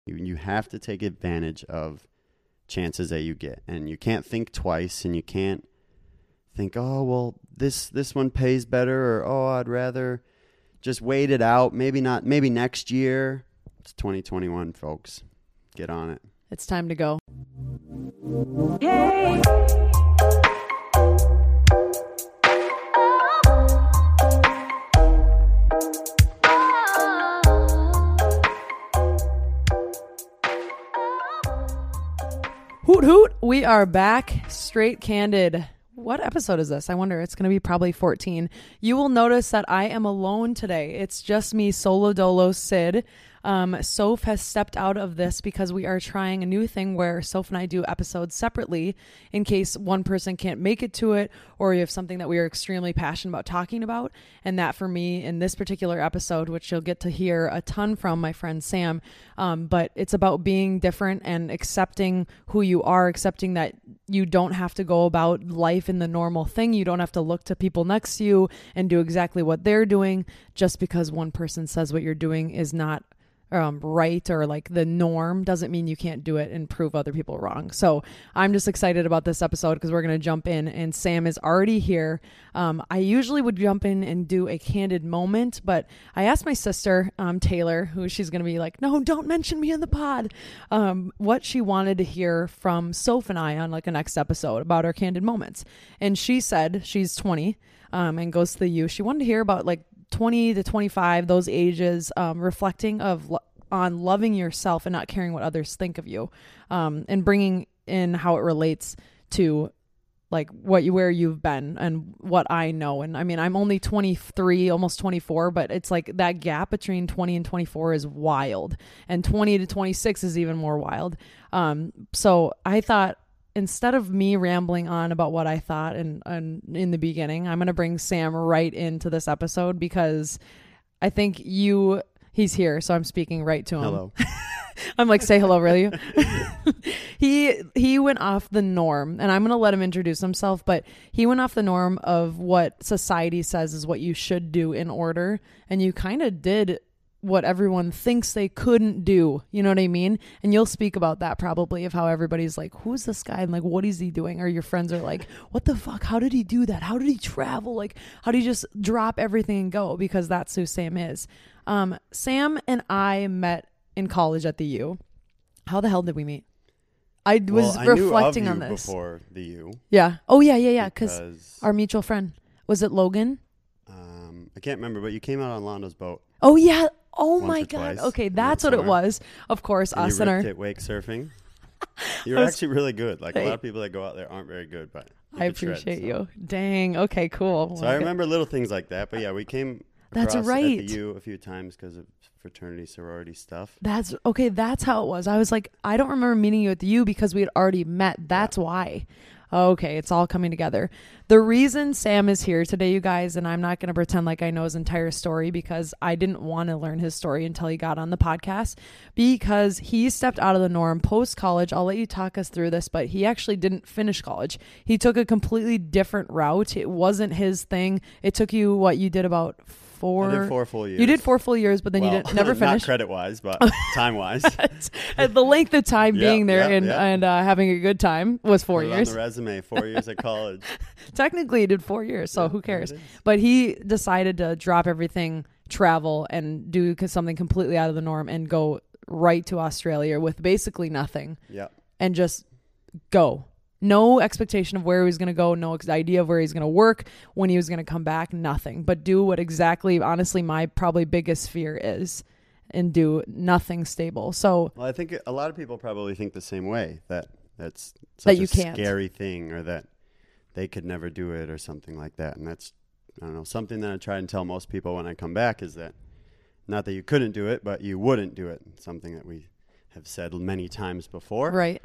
You have to take advantage of chances that you get, and you can't think twice, and you can't think, oh, well, this one pays better, or oh, I'd rather just wait it out. Maybe next year. It's 2021, folks. Get on it. It's time to go. Yay! Hoot hoot, we are back. Straight Candid. What episode is this? I wonder. It's going to be probably 14. You will notice that I am alone today. It's just me, solo dolo Sid. Soph has stepped out of this because we are trying a new thing where Soph and I do episodes separately in case one person can't make it to it, or we have something that we are extremely passionate about talking about. And that for me in this particular episode, which you'll get to hear a ton from my friend Sam, but it's about being different and accepting who you are, accepting that you don't have to go about life in the normal thing. You don't have to look to people next to you and do exactly what they're doing just because one person says what you're doing is not right or like the norm doesn't mean you can't do it and prove other people wrong. So I'm just excited about this episode because we're going to jump in, and Sam is already here. I usually would jump in and do a candid moment, but I asked my sister, Taylor, who she's going to be like, no, don't mention me in the pod, what she wanted to hear from Soph and I on like a next episode about our candid moments. And she said she's 20 and goes to the U. She wanted to hear about like 20 to 25, those ages, reflecting on loving yourself and not caring what others think of you, and bringing in how it relates to like where you've been and what I know. And I mean, I'm only 23, almost 24, but it's like that gap between 20 and 24 is wild, and 20 to 26 is even more wild. So I thought, instead of me rambling on about what I thought and in the beginning, I'm going to bring Sam right into this episode because I think he's here. So I'm speaking right to him. Hello. I'm like, say hello, really? He went off the norm, and I'm going to let him introduce himself, but he went off the norm of what society says is what you should do in order. And you kind of did what everyone thinks they couldn't do. You know what I mean? And you'll speak about that probably, of how everybody's like, who's this guy? And like, what is he doing? Or your friends are like, what the fuck? How did he do that? How did he travel? Like, how did he just drop everything and go? Because that's who Sam is. Sam and I met in college at the U. How the hell did we meet? I was reflecting on this. Before the U. Yeah. Oh, yeah. Because our mutual friend. Was it Logan? I can't remember, but you came out on Londo's boat. Oh, yeah. Oh, my God. Twice. Okay, that's what it was. Of course, and us you and our... ripped it wake surfing. You're actually really good. Like, a lot of people that go out there aren't very good, but I appreciate you. Dang. Okay, cool. So I remember little things like that. But yeah, we came across at the U a few times because of fraternity, sorority stuff. That's how it was. I was like, I don't remember meeting you at the U because we had already met. That's why. Okay, it's all coming together. The reason Sam is here today, you guys, and I'm not going to pretend like I know his entire story because I didn't want to learn his story until he got on the podcast, because he stepped out of the norm post-college. I'll let you talk us through this, but he actually didn't finish college. He took a completely different route. It wasn't his thing. It took you, you did about I did 4 full years. You did 4 full years, but then you didn't never finish. Not credit-wise, but time-wise. The length of time being there and having a good time was 4 years. On the resume, 4 years at college. Technically, he did 4 years, so who cares? But he decided to drop everything, travel, and do something completely out of the norm and go right to Australia with basically nothing. Yeah. And just go. No expectation of where he was going to go, no idea of where he's going to work, when he was going to come back, nothing. But do what exactly, honestly, my probably biggest fear is, and do nothing stable. So, well, I think a lot of people probably think the same way, that's such that you a can't. Scary thing, or that they could never do it or something like that. And that's, I don't know, something that I try and tell most people when I come back is that not that you couldn't do it, but you wouldn't do it. Something that we have said many times before. Right.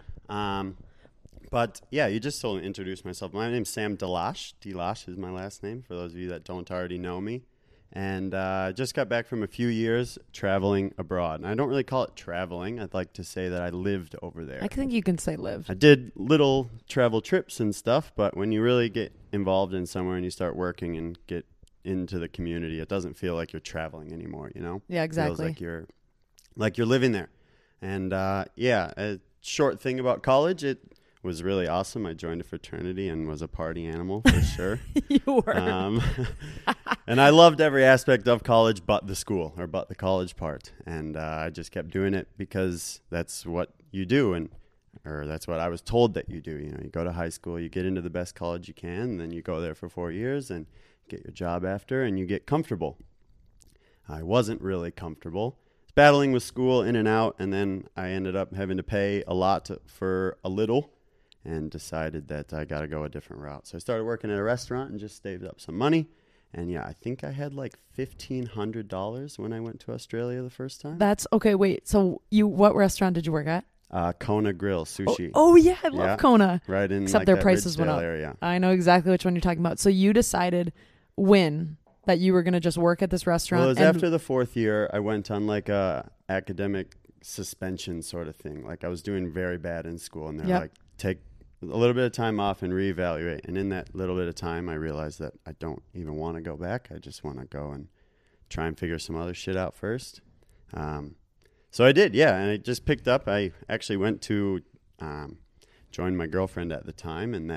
But yeah, you just told me to introduce myself. My name's Sam Delash. Delash is my last name, for those of you that don't already know me. And I just got back from a few years traveling abroad. And I don't really call it traveling. I'd like to say that I lived over there. I think you can say live. I did little travel trips and stuff, but when you really get involved in somewhere and you start working and get into the community, it doesn't feel like you're traveling anymore, you know? Yeah, exactly. It feels like you're living there. And yeah, a short thing about college, it was really awesome. I joined a fraternity and was a party animal for sure. You were. And I loved every aspect of college but the school, or but the college part. And I just kept doing it because that's what you do, or that's what I was told that you do. You know, you go to high school, you get into the best college you can, and then you go there for 4 years and get your job after, and you get comfortable. I wasn't really comfortable. Battling with school in and out, and then I ended up having to pay a lot for a little, and decided that I got to go a different route. So I started working at a restaurant and just saved up some money. And yeah, I think I had like $1,500 when I went to Australia the first time. That's okay. Wait, so what restaurant did you work at? Kona Grill Sushi. Oh yeah, I love Kona. Right in except like their that prices went Ridgedale up. area. I know exactly which one you're talking about. So you decided when that you were going to just work at this restaurant? Well, it was after the 4th year. I went on like a academic suspension sort of thing. Like I was doing very bad in school, and they're like, take a little bit of time off and reevaluate. And in that little bit of time, I realized that I don't even want to go back. I just want to go and try and figure some other shit out first. So I did, yeah. And I just picked up. I actually went to join my girlfriend at the time, and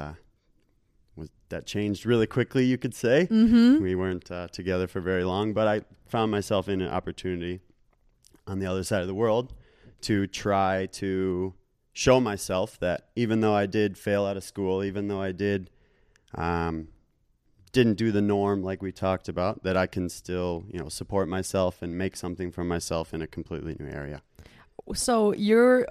that changed really quickly, you could say. Mm-hmm. We weren't together for very long, but I found myself in an opportunity on the other side of the world to try to show myself that even though I did fail out of school, even though I didn't do the norm like we talked about, that I can still, support myself and make something for myself in a completely new area. So you're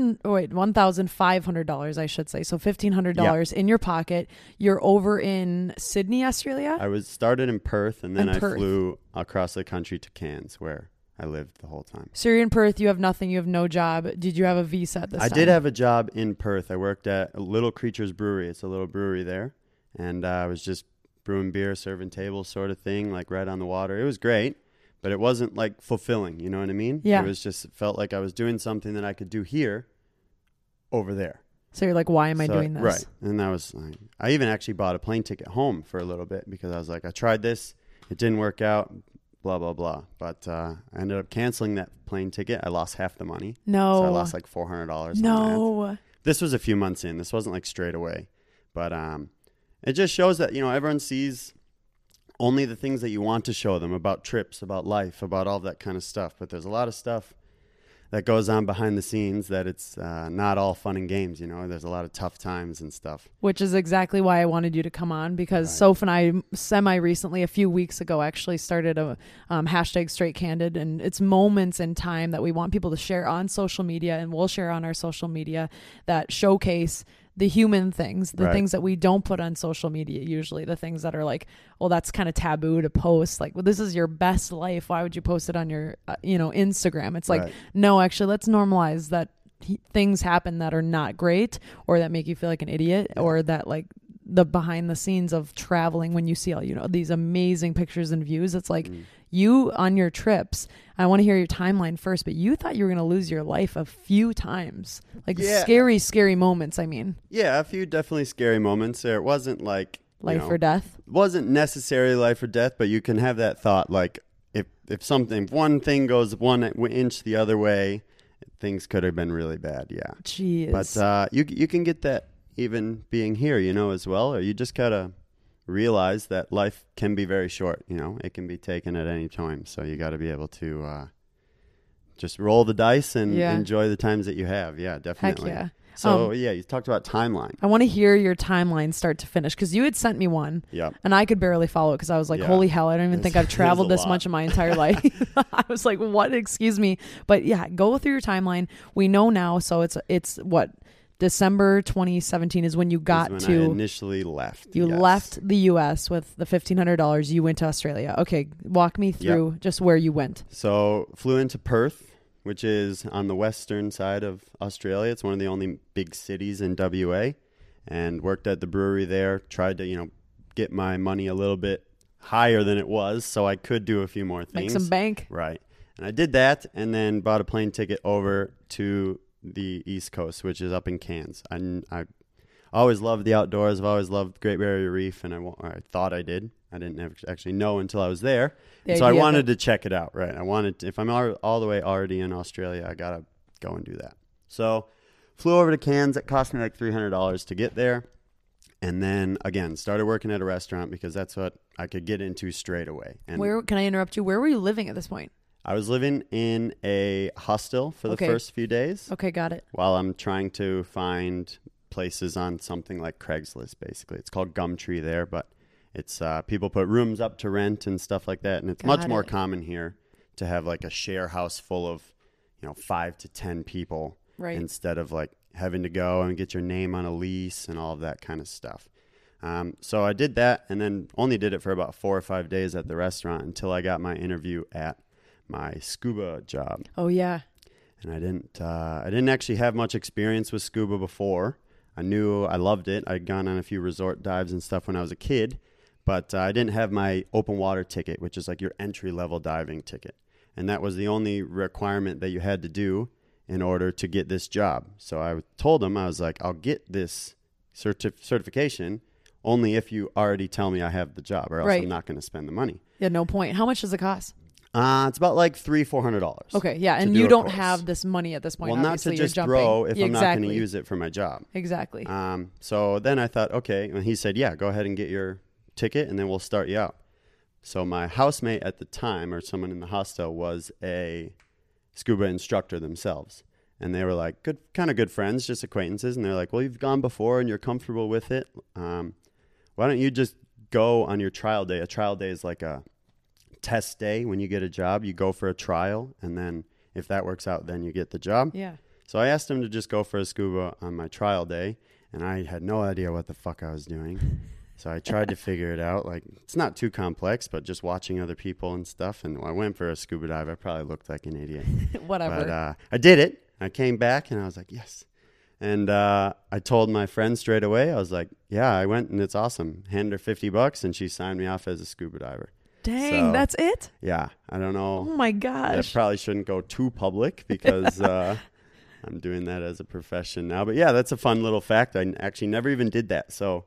$1,500, I should say. So $1,500 in your pocket. You're over in Sydney, Australia? I was started in Perth, and then I flew across the country to Cairns, where I lived the whole time. So you're in Perth. You have nothing. You have no job. Did you have a visa at this time? I did have a job in Perth. I worked at Little Creatures Brewery. It's a little brewery there. And I was just brewing beer, serving tables sort of thing, like right on the water. It was great, but it wasn't like fulfilling. You know what I mean? Yeah. It felt like I was doing something that I could do here over there. So you're like, why am I doing this? Right. And I even actually bought a plane ticket home for a little bit because I was like, I tried this. It didn't work out. Blah, blah, blah. But I ended up canceling that plane ticket. I lost half the money. No. So I lost like $400. No. On that. This was a few months in. This wasn't like straight away. But it just shows that, everyone sees only the things that you want to show them about trips, about life, about all that kind of stuff. But there's a lot of stuff that goes on behind the scenes that it's not all fun and games. There's a lot of tough times and stuff. Which is exactly why I wanted you to come on, because Soph and I recently, a few weeks ago, actually started a hashtag Straight Candid, and it's moments in time that we want people to share on social media, and we'll share on our social media that showcase the human things, the things that we don't put on social media, usually the things that are like, well, that's kind of taboo to post. Like, well, this is your best life. Why would you post it on your, Instagram? It's like, no, actually, let's normalize that things happen that are not great, or that make you feel like an idiot, or that like the behind the scenes of traveling, when you see all, these amazing pictures and views. It's like you on your trips. I want to hear your timeline first, but you thought you were going to lose your life a few times, like scary moments. I mean, a few definitely scary moments there. It wasn't like life or death. It wasn't necessarily life or death, but you can have that thought, like if one thing goes 1 inch the other way, things could have been really bad. Yeah. Jeez. But you can get that even being here, as well, or you just gotta realize that life can be very short. It can be taken at any time, so you got to be able to just roll the dice and enjoy the times that you have. Yeah, definitely. Heck yeah. So you talked about timeline. I want to hear your timeline start to finish, because you had sent me one, and I could barely follow it because I was like, holy hell, I don't even think I've traveled this much in my entire life. I was like, what? Excuse me. But yeah, go through your timeline. We know now, so it's what? December 2017 is when you got when to... I initially left. You left the U.S. with the $1,500. You went to Australia. Okay, walk me through just where you went. So flew into Perth, which is on the western side of Australia. It's one of the only big cities in WA, and worked at the brewery there. Tried to, get my money a little bit higher than it was, so I could do a few more things. Make some bank. Right. And I did that, and then bought a plane ticket over to the East Coast, which is up in Cairns. I always loved the outdoors. I've always loved Great Barrier Reef, and I thought I did. I didn't actually know until I was there. So I wanted to check it out, right? If I'm all the way already in Australia, I got to go and do that. So flew over to Cairns. It cost me like $300 to get there. And then, again, started working at a restaurant because that's what I could get into straight away. And Where, can I interrupt you? Where were you living at this point? I was living in a hostel for the first few days. Okay, got it. While I'm trying to find places on something like Craigslist, basically. It's called Gumtree there, but it's people put rooms up to rent and stuff like that. And it's much more common here to have like a share house full of, 5 to 10 people. Right. Instead of like having to go and get your name on a lease and all of that kind of stuff. So I did that and then only did it for about 4 or 5 days at the restaurant until I got my interview at my scuba job. Oh, yeah. And I didn't actually have much experience with scuba before. I knew I loved it. I'd gone on a few resort dives and stuff when I was a kid, but I didn't have my open water ticket, which is like your entry-level diving ticket. And that was the only requirement that you had to do in order to get this job. So I told him, I was like, I'll get this certification only if you already tell me I have the job, or else I'm not going to spend the money. Yeah, no point. How much does it cost? It's about like $300-$400. Okay, yeah, and you don't have this money at this point. Well, not to just throw if I'm not going to use it for my job. Exactly. So then I thought, okay, and he said, yeah, go ahead and get your ticket, and then we'll start you out. So my housemate at the time, or someone in the hostel, was a scuba instructor themselves. And they were like kind of good friends, just acquaintances. And they're like, well, you've gone before and you're comfortable with it. Why don't you just go on your trial day? A trial day is like a test day. When you get a job, you go for a trial. And then if that works out, then you get the job. Yeah. So I asked him to just go for a scuba on my trial day. And I had no idea what the fuck I was doing. So I tried to figure it out. Like, it's not too complex, but just watching other people and stuff. And I went for a scuba dive. I probably looked like an idiot. Whatever. But I did it. I came back and I was like, yes. And I told my friend straight away. I was like, yeah, I went and it's awesome. Handed her $50 and she signed me off as a scuba diver. Dang, so, that's it? Yeah. I don't know. Oh my gosh. That probably shouldn't go too public because I'm doing that as a profession now. But yeah, that's a fun little fact. I actually never even did that. So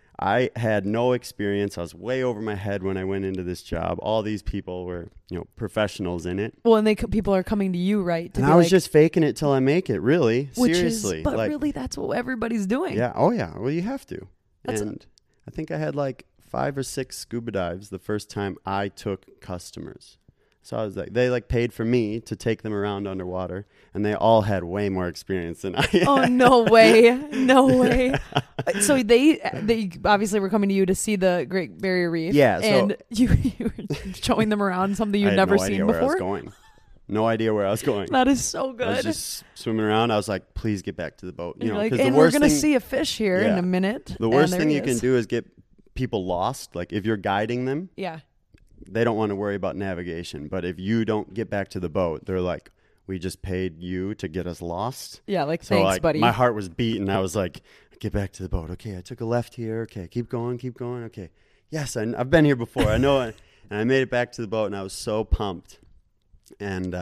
I had no experience. I was way over my head when I went into this job. All these people were, professionals in it. Well, and people are coming to you, right? And I was just faking it till I make it, really. Seriously. But really, that's what everybody's doing. Yeah. Oh, yeah. Well, you have to. I think I had like 5 or 6 scuba dives the first time I took customers. So I was like, they paid for me to take them around underwater, and they all had way more experience than I had. Oh, no way. No way. So they obviously were coming to you to see the Great Barrier Reef. Yeah. And you were showing them around something you'd never seen before? I had no idea where I was going. No idea where I was going. That is so good. I was just swimming around. I was like, please get back to the boat. And we're going to see a fish here in a minute. The worst thing you can do is get people lost. Like if you're guiding them. Yeah. They don't want to worry about navigation. But if you don't get back to the boat, they're like, we just paid you to get us lost. Yeah, thanks, buddy. My heart was beating. I was like, get back to the boat. Okay, I took a left here. Okay, keep going. Okay. Yes, I've been here before. I know it. And I made it back to the boat, and I was so pumped. And,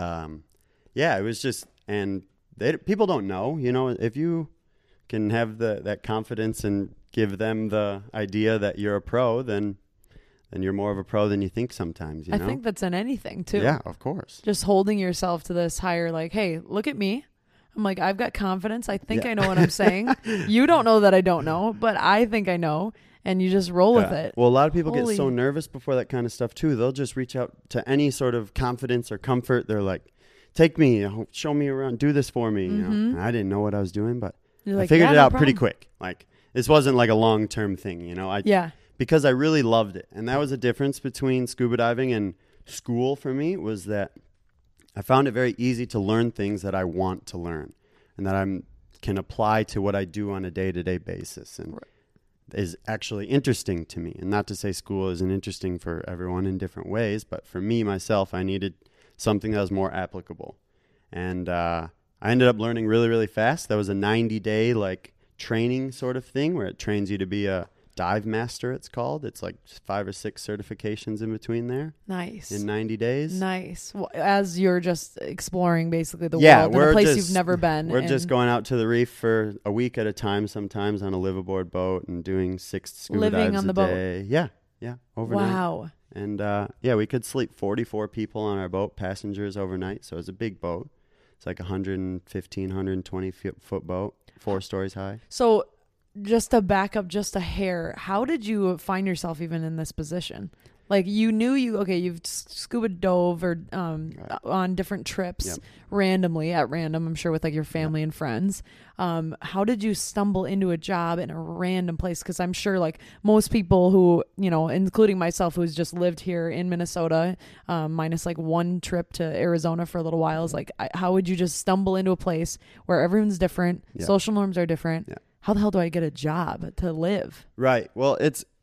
it was just, and people don't know, if you can have that confidence and give them the idea that you're a pro, then you're more of a pro than you think sometimes, I think that's in anything, too. Yeah, of course. Just holding yourself to this higher, like, hey, look at me. I'm like, I've got confidence. I think I know what I'm saying. You don't know that I don't know, but I think I know. And you just roll with it. Well, a lot of people get so nervous before that kind of stuff, too. They'll just reach out to any sort of confidence or comfort. They're like, take me, show me around, do this for me. And I didn't know what I was doing, but I figured it out pretty quick. Like, this wasn't like a long-term thing, Because I really loved it. And that was the difference between scuba diving and school for me, was that I found it very easy to learn things that I want to learn and that I can apply to what I do on a day-to-day basis and is actually interesting to me. And not to say school isn't interesting for everyone in different ways, but for me, myself, I needed something that was more applicable. And I ended up learning really, really fast. That was a 90-day training sort of thing where it trains you to be a dive master, it's called. It's like 5 or 6 certifications in between there. Nice. In 90 days. Nice. Well, as you're just exploring basically the world in a place you've never been. We're just going out to the reef for a week at a time sometimes on a liveaboard boat and doing 6 scuba dives on the day. Boat. Yeah, overnight. Wow. And we could sleep 44 people on our boat, passengers overnight, so it was a big boat. It's like 115, 120 foot boat, 4 stories high. So just to back up just a hair, how did you find yourself even in this position? Like you knew you've scuba dove or on different trips randomly at random, I'm sure with like your family and friends. How did you stumble into a job in a random place? Because I'm sure like most people who, including myself, who's just lived here in Minnesota, minus like one trip to Arizona for a little while, is like, how would you just stumble into a place where everyone's different, social norms are different? Yeah. How the hell do I get a job to live? Right. Well,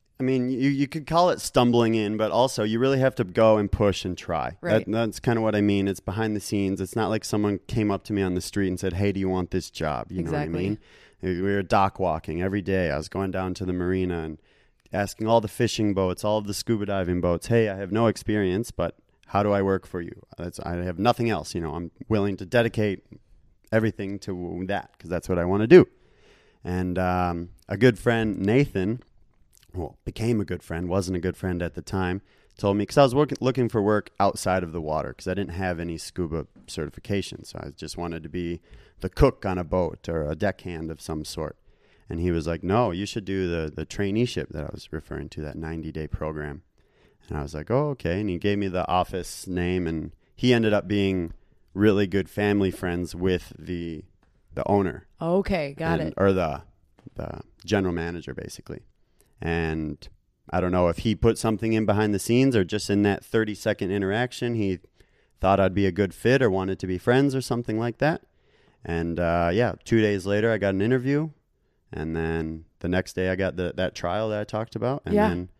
you could call it stumbling in, but also you really have to go and push and try. Right. That's kind of what I mean. It's behind the scenes. It's not like someone came up to me on the street and said, hey, do you want this job? You know what I mean? We were dock walking every day. I was going down to the marina and asking all the fishing boats, all of the scuba diving boats, hey, I have no experience, but how do I work for you? I have nothing else. I'm willing to dedicate everything to that because that's what I want to do. And a good friend, Nathan, became a good friend, wasn't a good friend at the time, told me, because I was looking for work outside of the water because I didn't have any scuba certification. So I just wanted to be the cook on a boat or a deckhand of some sort. And he was like, no, you should do the traineeship that I was referring to, that 90-day program. And I was like, oh, okay. And he gave me the office name, and he ended up being really good family friends with the owner. Okay, got it. Or the general manager, basically. And I don't know if he put something in behind the scenes or just in that 30-second interaction, he thought I'd be a good fit or wanted to be friends or something like that. And 2 days later, I got an interview. And then the next day, I got that trial that I talked about. And then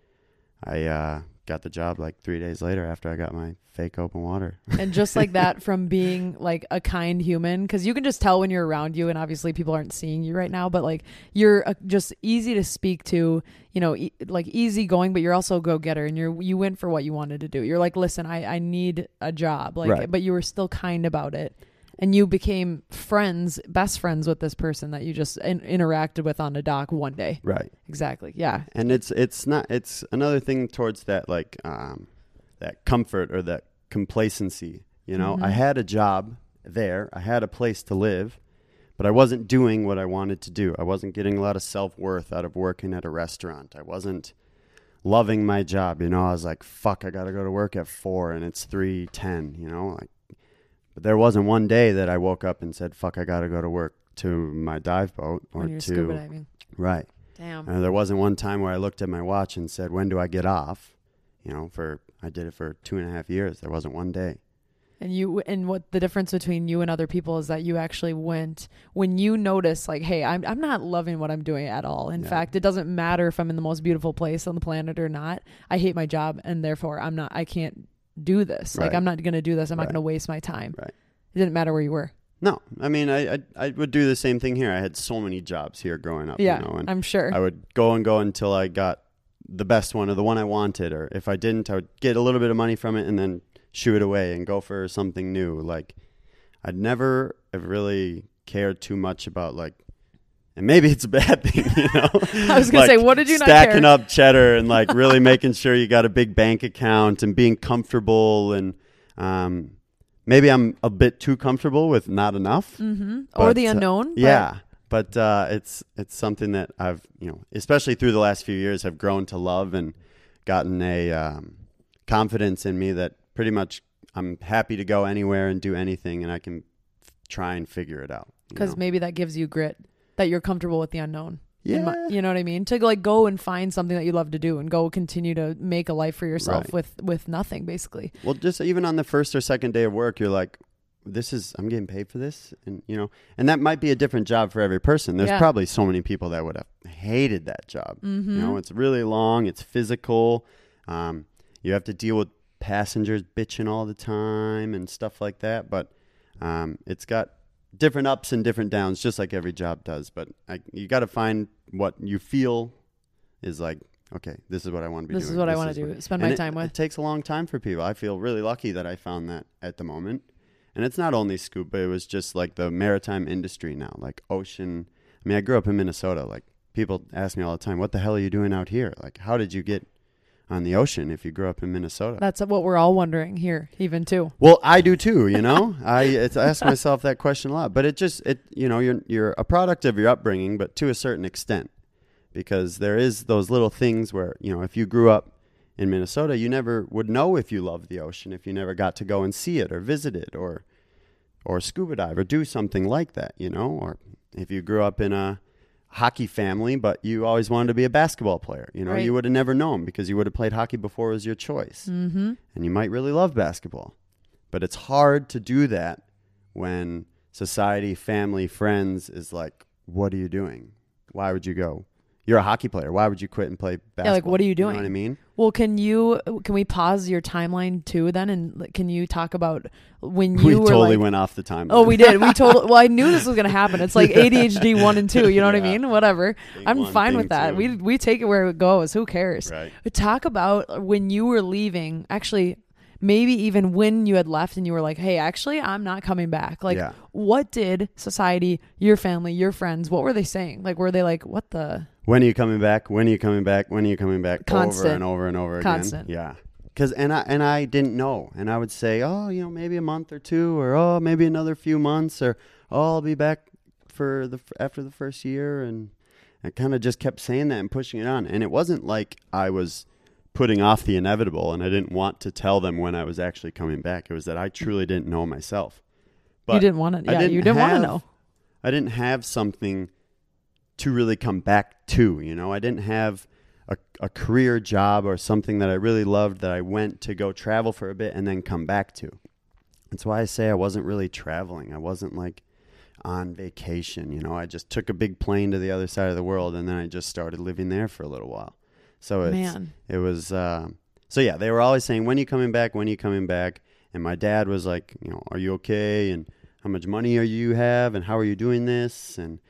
I got the job like 3 days later after I got my fake open water. And just like that, from being like a kind human, because you can just tell when you're around you, and obviously people aren't seeing you right now, but like you're just easy to speak to, like easygoing, but you're also a go-getter, and you went for what you wanted to do. You're like, listen, I need a job, like, right. But you were still kind about it. And you became best friends with this person that you just interacted with on the dock one day. Right. Exactly. Yeah. And it's another thing towards that, like, that comfort or that complacency. Mm-hmm. I had a job there. I had a place to live, but I wasn't doing what I wanted to do. I wasn't getting a lot of self-worth out of working at a restaurant. I wasn't loving my job. I was like, fuck, I got to go to work at 4 and it's 3:10, But there wasn't one day that I woke up and said, fuck, I got to go to work to my dive boat or when you're scuba diving. Right. Damn. There wasn't one time where I looked at my watch and said, when do I get off? I did it for 2.5 years. There wasn't one day. And what the difference between you and other people is that you actually went when you notice, like, hey, I'm not loving what I'm doing at all. In fact, it doesn't matter if I'm in the most beautiful place on the planet or not. I hate my job, and therefore I can't do this. Right. Like, I'm not going to do this. I'm not going to waste my time. Right. It didn't matter where you were. No, I mean, I would do the same thing here. I had so many jobs here growing up. Yeah, and I'm sure. I would go until I got the best one or the one I wanted. Or if I didn't, I would get a little bit of money from it and then shoo it away and go for something new. Like, I'd never have really cared too much about, like, and maybe it's a bad thing, I was going to say, what did you not care? Stacking up cheddar and, like, really making sure you got a big bank account and being comfortable. And maybe I'm a bit too comfortable with not enough. Mm-hmm. Or the unknown. But it's something that I've, especially through the last few years, have grown to love and gotten a confidence in me that pretty much I'm happy to go anywhere and do anything, and I can try and figure it out. Because maybe that gives you grit, that you're comfortable with the unknown. Yeah. You know what I mean? To like go and find something that you love to do and go continue to make a life for yourself with nothing, basically. Well, just even on the first or second day of work, you're like, I'm getting paid for this. And, and that might be a different job for every person. There's probably so many people that would have hated that job. Mm-hmm. It's really long. It's physical. You have to deal with passengers bitching all the time and stuff like that. But it's got different ups and different downs, just like every job does. But you got to find what you feel is like, okay, this is what I want to be doing. This is what I want to do. Spend my time with. It takes a long time for people. I feel really lucky that I found that at the moment. And it's not only scuba, it was just like the maritime industry now, like ocean. I mean, I grew up in Minnesota. Like, people ask me all the time, what the hell are you doing out here? Like, how did you get on the ocean if you grew up in Minnesota. That's what we're all wondering here, even too. Well, I do too, you know. I ask myself that question a lot, but you're a product of your upbringing, but to a certain extent, because there is those little things where, you know, if you grew up in Minnesota, you never would know if you loved the ocean if you never got to go and see it or visit it or scuba dive or do something like that, you know, or if you grew up in a hockey family, but you always wanted to be a basketball player. You know, Right. You would have never known because you would have played hockey before it was your choice. Mm-hmm. And you might really love basketball. But it's hard to do that when society, family, friends is like, what are you doing? Why would you go? You're a hockey player. Why would you quit and play basketball? Yeah, like, what are you doing? You know what I mean? Well, can we pause your timeline too then? And like, can you talk about when you We were totally like, went off the timeline. oh, we did. We totally, well, I knew this was going to happen. It's like ADHD 1 and 2. You know what I Yeah. mean? Whatever. Thing I'm one, fine thing with that. two. We take it where it goes. Who cares? Right. But talk about when you were leaving, actually, maybe even when you had left and you were like, hey, actually, I'm not coming back. Like, Yeah. what did society, your family, your friends, what were they saying? Like, were they like, what the? When are you coming back? When are you coming back? When are you coming back? Constant. Over and over and over Constant. again. Yeah. Because I didn't know, and I would say, oh, you know, maybe a month or two, or oh, maybe another few months, or oh, I'll be back after the first year, and I kind of just kept saying that and pushing it on, and it wasn't like I was putting off the inevitable, and I didn't want to tell them when I was actually coming back. It was that I truly didn't know myself. But you didn't want to. Yeah, you didn't want to know. I didn't have something to really come back to. You know, I didn't have a career job or something that I really loved that I went to go travel for a bit and then come back to. That's why I say I wasn't really traveling. I wasn't like on vacation. You know, I just took a big plane to the other side of the world and then I just started living there for a little while. So it was, so yeah, they were always saying, when are you coming back? When are you coming back? And my dad was like, you know, are you okay? And how much money are you have? And how are you doing this? And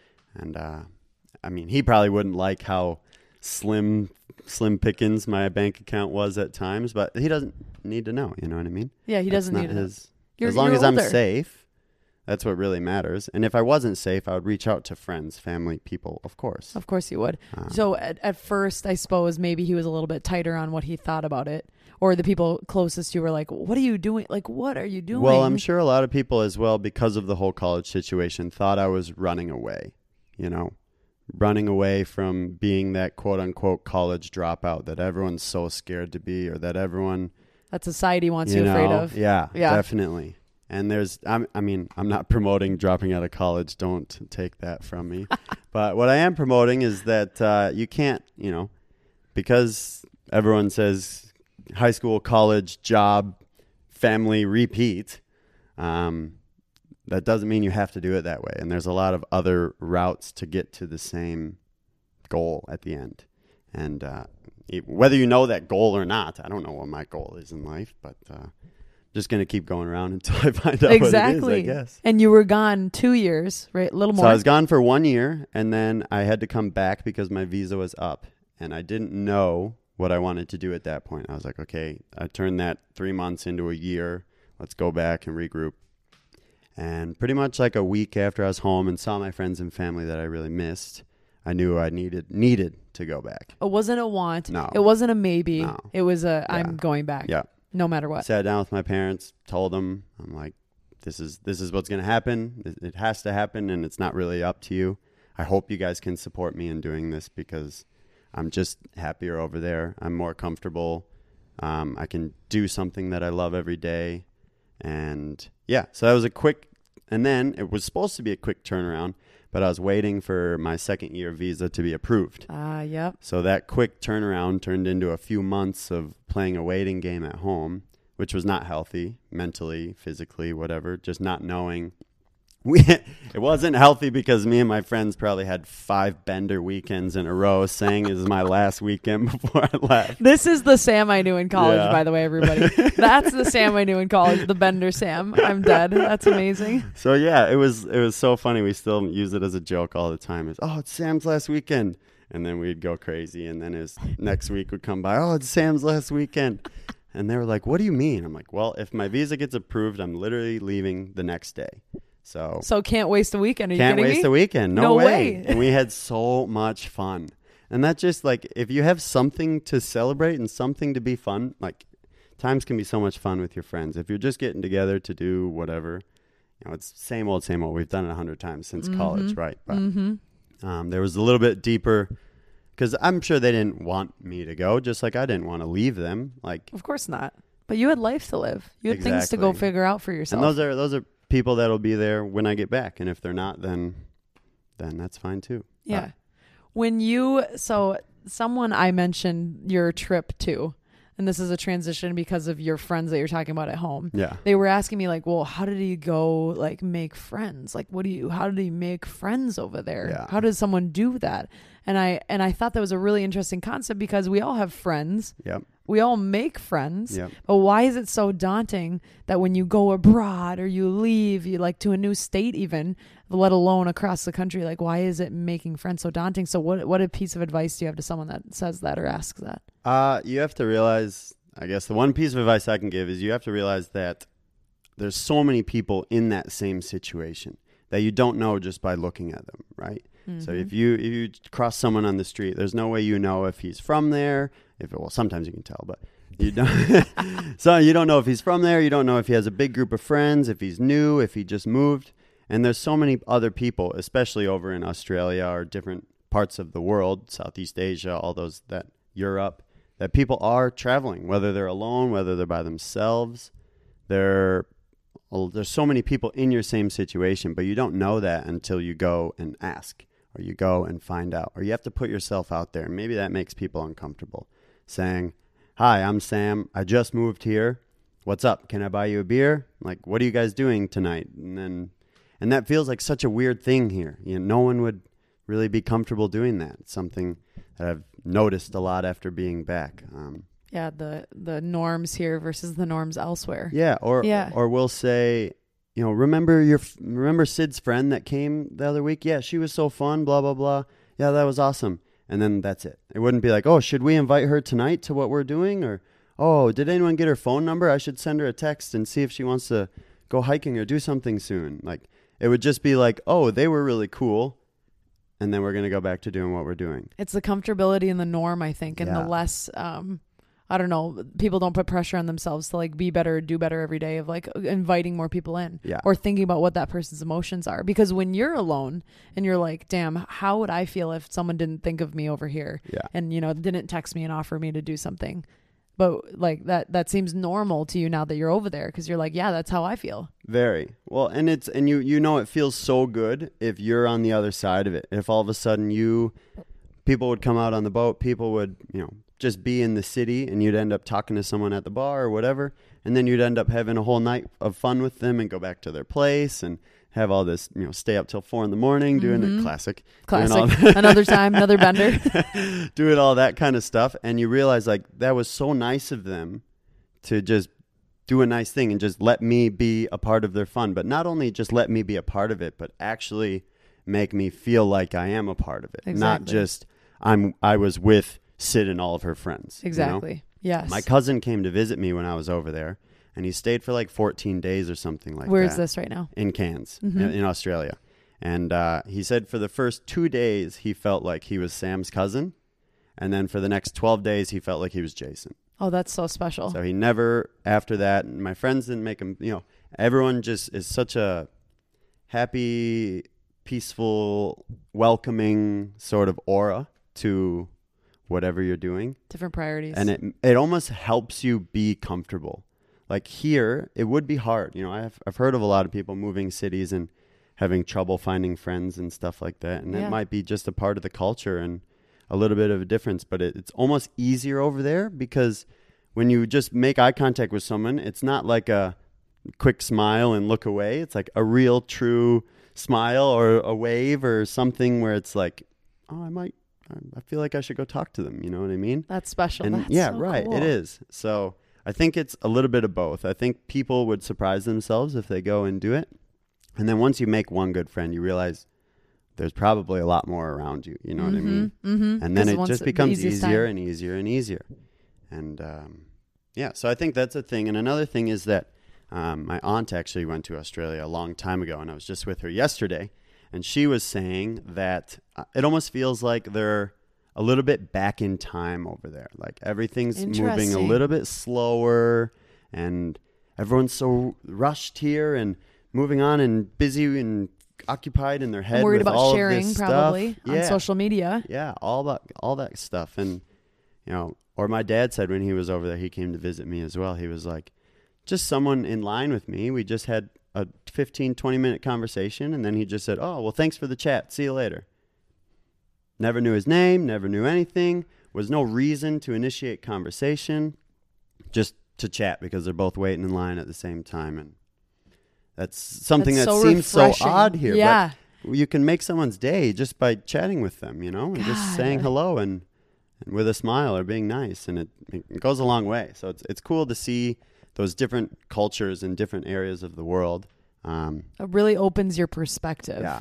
I mean, he probably wouldn't like how slim pickings my bank account was at times, but he doesn't need to know. You know what I mean? Yeah, he doesn't need to know. As long as I'm safe, that's what really matters. And if I wasn't safe, I would reach out to friends, family, people, of course. Of course you would. So at first, I suppose maybe he was a little bit tighter on what he thought about it. Or the people closest to you were like, what are you doing? Like, what are you doing? Well, I'm sure a lot of people as well, because of the whole college situation, thought I was running away, you know, running away from being that quote-unquote college dropout that everyone's so scared to be, or that everyone... that society wants you afraid of. Yeah, definitely. And I'm not promoting dropping out of college. Don't take that from me. But what I am promoting is that you can't, you know, because everyone says high school, college, job, family, repeat, that doesn't mean you have to do it that way. And there's a lot of other routes to get to the same goal at the end. And whether you know that goal or not, I don't know what my goal is in life, but just going to keep going around until I find out what it is, I guess. And you were gone 2 years, right? A little more. So I was gone for 1 year, and then I had to come back because my visa was up. And I didn't know what I wanted to do at that point. I was like, okay, I turned that 3 months into a year. Let's go back and regroup. And pretty much like a week after I was home and saw my friends and family that I really missed, I knew I needed to go back. It wasn't a want. No. It wasn't a maybe. No. It was I'm going back. Yeah. No matter what. Sat down with my parents, told them, I'm like, this is what's going to happen. It has to happen, and it's not really up to you. I hope you guys can support me in doing this because I'm just happier over there. I'm more comfortable. I can do something that I love every day. And yeah, so that was and then it was supposed to be a quick turnaround, but I was waiting for my second year visa to be approved. Yep. So that quick turnaround turned into a few months of playing a waiting game at home, which was not healthy, mentally, physically, whatever, just not knowing. It wasn't healthy because me and my friends probably had 5 bender weekends in a row saying it was my last weekend before I left. This is the Sam I knew in college, by the way, everybody. That's the Sam I knew in college, the bender Sam. I'm dead. That's amazing. So yeah, it was so funny. We still use it as a joke all the time. It's Sam's last weekend. And then we'd go crazy. And then his next week would come by, it's Sam's last weekend. And they were like, what do you mean? I'm like, well, if my visa gets approved, I'm literally leaving the next day. So can't waste a weekend. Are you can't kidding waste me? a weekend. No way. And we had so much fun. And that just like, if you have something to celebrate and something to be fun, like times can be so much fun with your friends. If you're just getting together to do whatever, it's same old, same old. We've done it 100 times since college, right? But there was a little bit deeper, because I'm sure they didn't want me to go, just like I didn't want to leave them. Like, of course not. But you had life to live. You had things to go figure out for yourself. And those are people that'll be there when I get back. And if they're not, then that's fine too. Yeah. Someone I mentioned your trip to, and this is a transition because of your friends that you're talking about at home. Yeah. They were asking me like, well, how did he go like make friends? Like, how did he make friends over there? Yeah. How does someone do that? And I thought that was a really interesting concept, because we all have friends. Yep. We all make friends. Yep. But why is it so daunting that when you go abroad or you leave, you like to a new state even, let alone across the country, like why is it making friends so daunting? So what a piece of advice do you have to someone that says that or asks that? You have to realize, I guess the one piece of advice I can give is you have to realize that there's so many people in that same situation that you don't know just by looking at them, right? Mm-hmm. So if you cross someone on the street, there's no way you know if he's from there. Sometimes you can tell, but you don't. So you don't know if he's from there. You don't know if he has a big group of friends, if he's new, if he just moved. And there's so many other people, especially over in Australia or different parts of the world, Southeast Asia, all those, that Europe, that people are traveling, whether they're alone, whether they're by themselves. There's so many people in your same situation, but you don't know that until you go and ask, or you go and find out, or you have to put yourself out there. Maybe that makes people uncomfortable, saying, hi, I'm Sam. I just moved here. What's up? Can I buy you a beer? Like, what are you guys doing tonight? And that feels like such a weird thing here. No one would really be comfortable doing that. It's something that I've noticed a lot after being back. Yeah, the norms here versus the norms elsewhere. Yeah, or we'll say, remember Sid's friend that came the other week? Yeah, she was so fun, blah, blah, blah. Yeah, that was awesome. And then that's it. It wouldn't be like, oh, should we invite her tonight to what we're doing? Or, oh, did anyone get her phone number? I should send her a text and see if she wants to go hiking or do something soon. Like, it would just be like, oh, they were really cool, and then we're going to go back to doing what we're doing. It's the comfortability and the norm, I think, and the less, I don't know, people don't put pressure on themselves to like be better, do better every day, of like inviting more people in, or thinking about what that person's emotions are. Because when you're alone and you're like, damn, how would I feel if someone didn't think of me over here and, didn't text me and offer me to do something? But like that seems normal to you now that you're over there, because you're like, yeah, that's how I feel. Very well. And it feels so good if you're on the other side of it. If all of a sudden people would come out on the boat, people would, just be in the city, and you'd end up talking to someone at the bar or whatever. And then you'd end up having a whole night of fun with them and go back to their place and have all this, stay up till 4 a.m. doing it. Classic. Another time, another bender. Doing all that kind of stuff. And you realize like that was so nice of them to just do a nice thing and just let me be a part of their fun. But not only just let me be a part of it, but actually make me feel like I am a part of it. Exactly. Not just I was with Sid and all of her friends. Exactly. Yes. My cousin came to visit me when I was over there, and he stayed for like 14 days or something like that. Where is this right now? In Cairns, in Australia. And he said for the first 2 days, he felt like he was Sam's cousin. And then for the next 12 days, he felt like he was Jason. Oh, that's so special. So he never, after that, and my friends didn't make him, everyone just is such a happy, peaceful, welcoming sort of aura to whatever you're doing. Different priorities. And it almost helps you be comfortable. Like here, it would be hard. I've heard of a lot of people moving cities and having trouble finding friends and stuff like that. And that might be just a part of the culture and a little bit of a difference. But it's almost easier over there, because when you just make eye contact with someone, it's not like a quick smile and look away. It's like a real, true smile or a wave or something where it's like, oh, I feel like I should go talk to them. You know what I mean? That's special. And that's so right. Cool. It is. So I think it's a little bit of both. I think people would surprise themselves if they go and do it. And then once you make one good friend, you realize there's probably a lot more around you. You know what I mean? Mm-hmm. And then it just becomes easier and easier and easier. And so I think that's a thing. And another thing is that my aunt actually went to Australia a long time ago, and I was just with her yesterday. And she was saying that it almost feels like they're a little bit back in time over there. Like everything's moving a Interesting. little bit slower, and everyone's so rushed here and moving on and busy and occupied in their head. Worried with about all sharing of this probably stuff. on social media. Yeah, all that stuff. And or my dad said when he was over there, he came to visit me as well. He was like, just someone in line with me. We just had a 15, 20-minute conversation, and then he just said, oh, well, thanks for the chat. See you later. Never knew his name, never knew anything. Was no reason to initiate conversation, just to chat because they're both waiting in line at the same time. And that's something That's that so seems so refreshing. odd here. Yeah. But you can make someone's day just by chatting with them, and just saying God. hello and with a smile or being nice. And it goes a long way. So it's cool to see those different cultures in different areas of the world. It really opens your perspective. Yeah.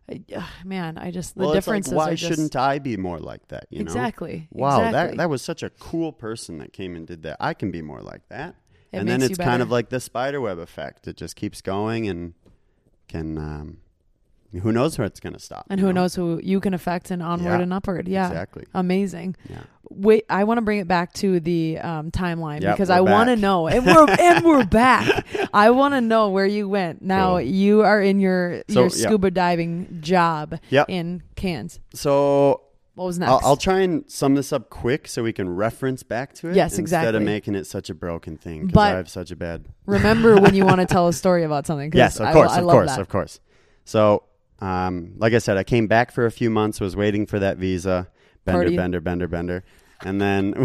Man, the It's like, differences why are just... shouldn't I be more like that? Exactly. Wow, exactly. that was such a cool person that came and did that. I can be more like that. It And then makes it's you kind better. of like the spiderweb effect. It just keeps going and can, who knows where it's going to stop. And who knows who you can affect and onward Yeah, and upward. Yeah. Exactly. Amazing. Yeah. Wait, I want to bring it back to the timeline Yep, because we're I want to back. know, and we're back. I want to know where you went. Now Cool. you are in your So, yeah. scuba diving job Yep. in Cairns. So What was next? I'll try and sum this up quick so we can reference back to it. Yes, Instead of exactly. making it such a broken thing because But- I have such a bad... Remember when you want to tell a story about something? 'cause Yes, of I course, love that. of course. So, like I said, I came back for a few months, was waiting for that visa, Party. bender. And then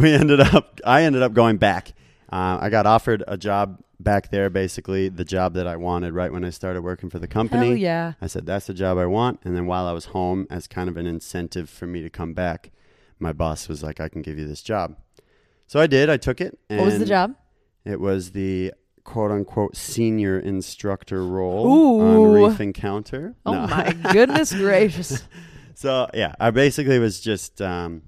I ended up going back. I got offered a job back there, basically the job that I wanted right when I started working for the company. Hell yeah. I said, that's the job I want. And then while I was home, as kind of an incentive for me to come back, my boss was like, I can give you this job. So I did. I took it. What was the and job? It was the quote-unquote senior instructor role Ooh. on Reef Encounter. Oh No. my goodness gracious. So, yeah, I basically was just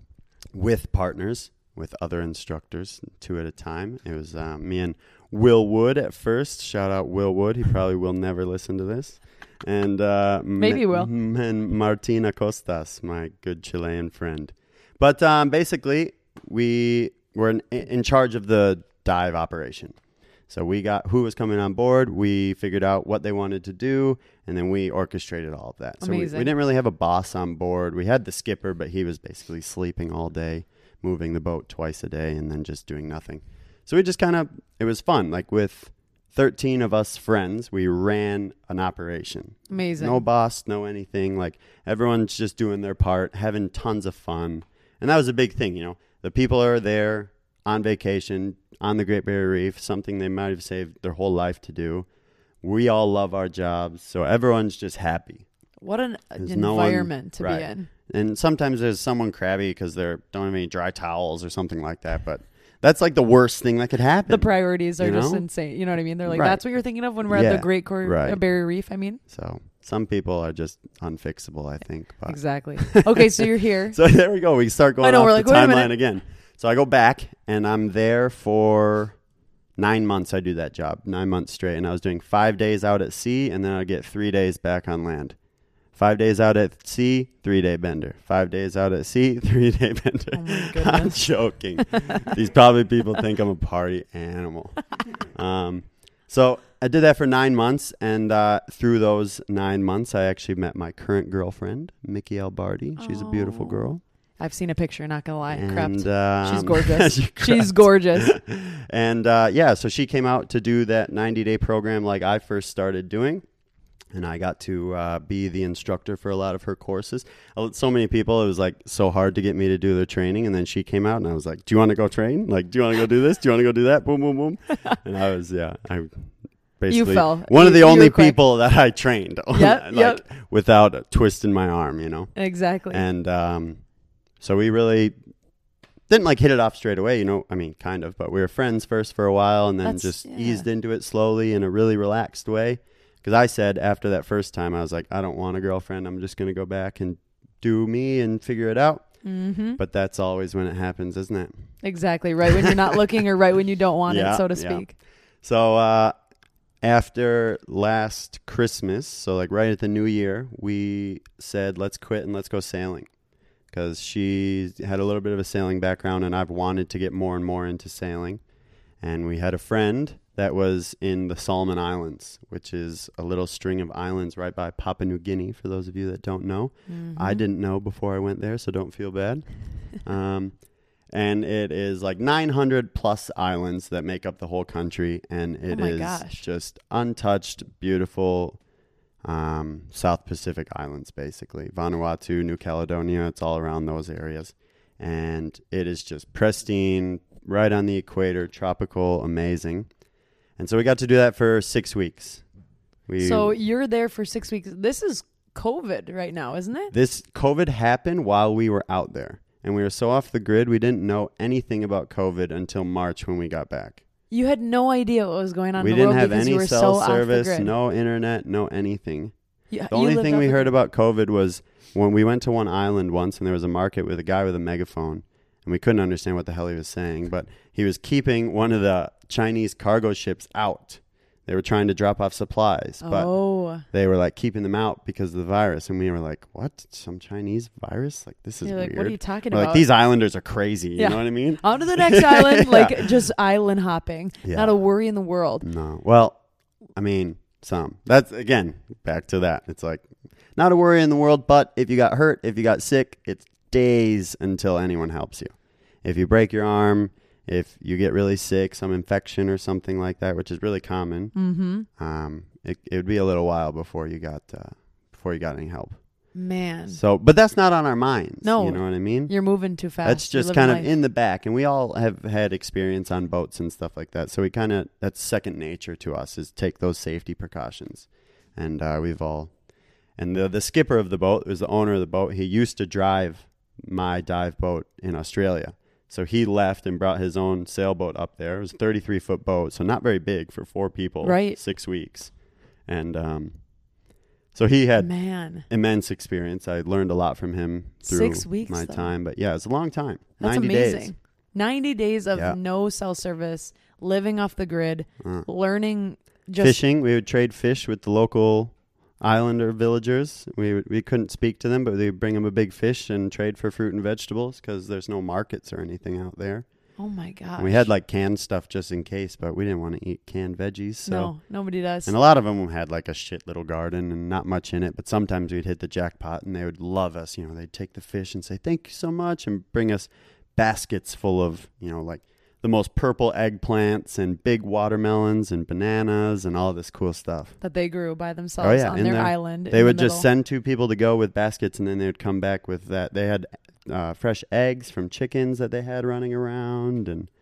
with partners, with other instructors, 2 at a time. It was me and Will Wood at first. Shout out Will Wood. He probably will never listen to this. And Maybe he will. And Martina Costas, my good Chilean friend. But basically, we were in charge of the dive operation. So we got who was coming on board. We figured out what they wanted to do, and then we orchestrated all of that. So we Amazing. didn't really have a boss on board. We had the skipper, but he was basically sleeping all day, moving the boat twice a day, and then just doing nothing. So we just it was fun. Like with 13 of us friends, we ran an operation. Amazing. No boss, no anything. Like everyone's just doing their part, having tons of fun. And that was a big thing, The people are there on vacation on the Great Barrier Reef, something they might have saved their whole life to do. We all love our jobs, so everyone's just happy. What an There's no one- environment to right. be in. And sometimes there's someone crabby because they don't have any dry towels or something like that, but that's like the worst thing that could happen. The priorities are You just know? insane. You know what I mean? They're like, Right. that's what you're thinking of when we're at Yeah, the Great right. Barrier Reef, I mean? So some people are just unfixable, I think. But. Exactly. Okay, so you're here. So there we go. We start going I know, off we're the like, wait a timeline minute. again. So I go back, and I'm there for 9 months. I do that job, 9 months straight. And I was doing 5 days out at sea, and then I'd get 3 days back on land. 5 days out at sea, 3-day bender. 5 days out at sea, 3-day bender. Oh my I'm goodness. joking. These probably people think I'm a party animal. So I did that for 9 months, and through those 9 months, I actually met my current girlfriend, Mickey Albardi. She's a beautiful Oh. girl. I've seen a picture, not going to lie. And, Crept. She's gorgeous. She She's crept. gorgeous. And so she came out to do that 90-day program like I first started doing. And I got to be the instructor for a lot of her courses. So many people, it was like so hard to get me to do their training. And then she came out and I was like, do you want to go train? Like, do you want to go do this? Do you want to go do that? Boom, boom, boom. And I was, I basically fell. one of the You only were quick. people that I trained Yep, yep. without twisting my arm, Exactly. And so we really didn't like hit it off straight away, I mean, kind of, but we were friends first for a while and then That's- just yeah. eased into it slowly in a really relaxed way. Because I said after that first time, I was like, I don't want a girlfriend. I'm just going to go back and do me and figure it out. Mm-hmm. But that's always when it happens, isn't it? Exactly. Right when you're not looking or right when you don't want Yeah, it, so to yeah. speak. So after last Christmas, so like right at the new year, we said, let's quit and let's go sailing. because she had a little bit of a sailing background, and I've wanted to get more and more into sailing. And we had a friend that was in the Solomon Islands, which is a little string of islands right by Papua New Guinea, for those of you that don't know. I didn't know before I went there, so don't feel bad. And it is like 900 plus islands that make up the whole country, and it is just untouched, beautiful South Pacific islands, basically. Vanuatu, New Caledonia, it's all around those areas. And it is just pristine, right on the equator, tropical, amazing. And so we got to do that for 6 weeks. So you're there for 6 weeks. This is COVID right now, isn't it? This COVID happened while we were out there. And we were so off the grid, we didn't know anything about COVID until March when we got back. You had no idea what was going on in the world. We didn't have any cell service, so no internet, no anything. The only thing we heard about COVID was when we went to one island once, and there was a market with a guy with a megaphone. And we couldn't understand what the hell he was saying, but he was keeping one of the Chinese cargo ships out. They were trying to drop off supplies, but they were like keeping them out because of the virus. And we were like, what? Some Chinese virus? Like, this is weird. What are you talking about? Like, these islanders are crazy. You know what I mean? On to the next island, like just island hopping. Not a worry in the world. No. Well, I mean, some. That's, again, back to that. It's like, not a worry in the world, but if you got hurt, if you got sick, it's days until anyone helps you. If you break your arm, if you get really sick, some infection or something like that, which is really common, it would be a little while before you got any help. Man. So, but that's not on our minds. No, you know what I mean? You're moving too fast. That's just kind of in the back, and we all have had experience on boats and stuff like that. So that's second nature to us, is take those safety precautions, and the skipper of the boat was the owner of the boat. He used to drive my dive boat in Australia. So he left and brought his own sailboat up there. It was a 33-foot boat, so not very big for 4 people, right? 6 weeks. And so he had immense experience. I learned a lot from him through 6 weeks, my time. But yeah, it's a long time. That's 90 amazing. days. 90 days of no cell service, living off the grid, learning just... Fishing. We would trade fish with the local islander villagers. We couldn't speak to them, but they would bring them a big fish and trade for fruit and vegetables because there's no markets or anything out there. Oh my gosh. And we had like canned stuff just in case, but we didn't want to eat canned veggies. So. No, nobody does. And a lot of them had like a shit little garden and not much in it, but sometimes we'd hit the jackpot and they would love us. You know, they'd take the fish and say, thank you so much, and bring us baskets full of, you know, like the most purple eggplants and big watermelons and bananas and all this cool stuff that they grew by themselves on their island. They would just send 2 people to go with baskets, and then they would come back with that. They had fresh eggs from chickens that they had running around, and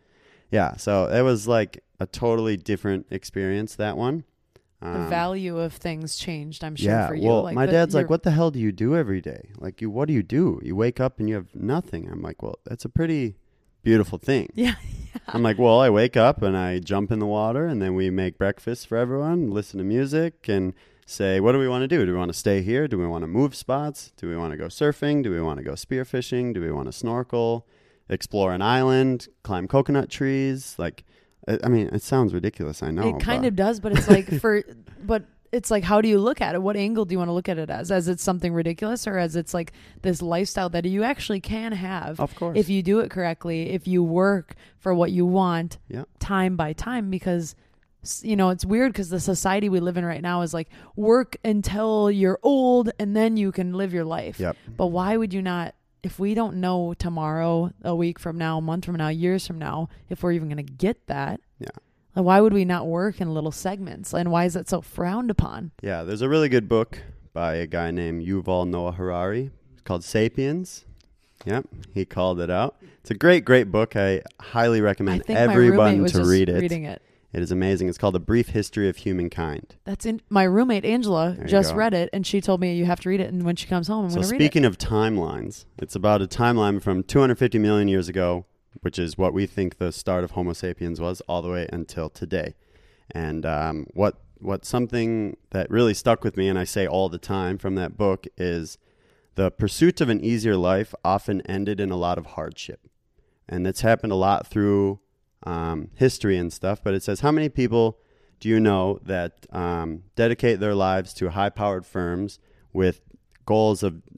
so it was like a totally different experience, that one. The value of things changed, I'm sure, for you. Well, my dad's like, what the hell do you do every day? Like, what do you do? You wake up and you have nothing. I'm like, well, that's a pretty beautiful thing. Yeah. I'm like, well, I wake up and I jump in the water, and then we make breakfast for everyone, listen to music, and say, what do we want to do? Do we want to stay here? Do we want to move spots? Do we want to go surfing? Do we want to go spearfishing? Do we want to snorkel, explore an island, climb coconut trees? Like, I mean, it sounds ridiculous, I know. It kind of does, but it's like but it's like, how do you look at it? What angle do you want to look at it as? As it's something ridiculous, or as it's like this lifestyle that you actually can have, of course, if you do it correctly, if you work for what you want, time by time. Because, you know, it's weird because the society we live in right now is like, work until you're old and then you can live your life. Yep. But why would you not? If we don't know tomorrow, a week from now, a month from now, years from now, if we're even going to get that, why would we not work in little segments? And why is that so frowned upon? Yeah, there's a really good book by a guy named Yuval Noah Harari. It's called Sapiens. Yep, he called it out. It's a great, great book. I highly recommend everyone to read it. Reading it. It is amazing. It's called A Brief History of Humankind. My roommate, Angela, just read it, and she told me you have to read it, and when she comes home, I'm going to read it. So speaking of timelines, it's about a timeline from 250 million years ago, which is what we think the start of Homo sapiens was, all the way until today. And what something that really stuck with me, and I say all the time from that book, is the pursuit of an easier life often ended in a lot of hardship. And that's happened a lot through history and stuff, but it says, how many people do you know that dedicate their lives to high-powered firms with goals of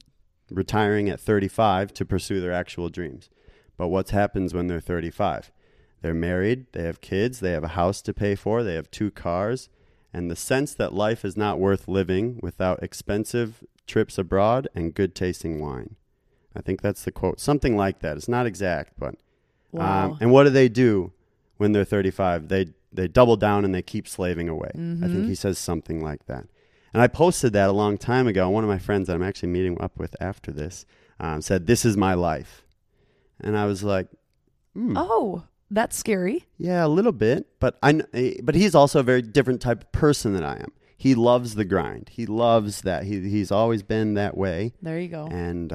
retiring at 35 to pursue their actual dreams. But what happens when they're 35? They're married, they have kids, they have a house to pay for, they have 2 cars, and the sense that life is not worth living without expensive trips abroad and good tasting wine. I think that's the quote. Something like that. It's not exact, but Wow. and what do when they're 35? They double down and they keep slaving away. I think he says something like that. And I posted that a long time ago. One of my friends that I'm actually meeting up with after this said, "This is my life." And I was like, Oh, that's scary. yeah, a little bit. But but he's also a very different type of person than I am. He loves the grind. He loves that. He's always been that way. There you go. And,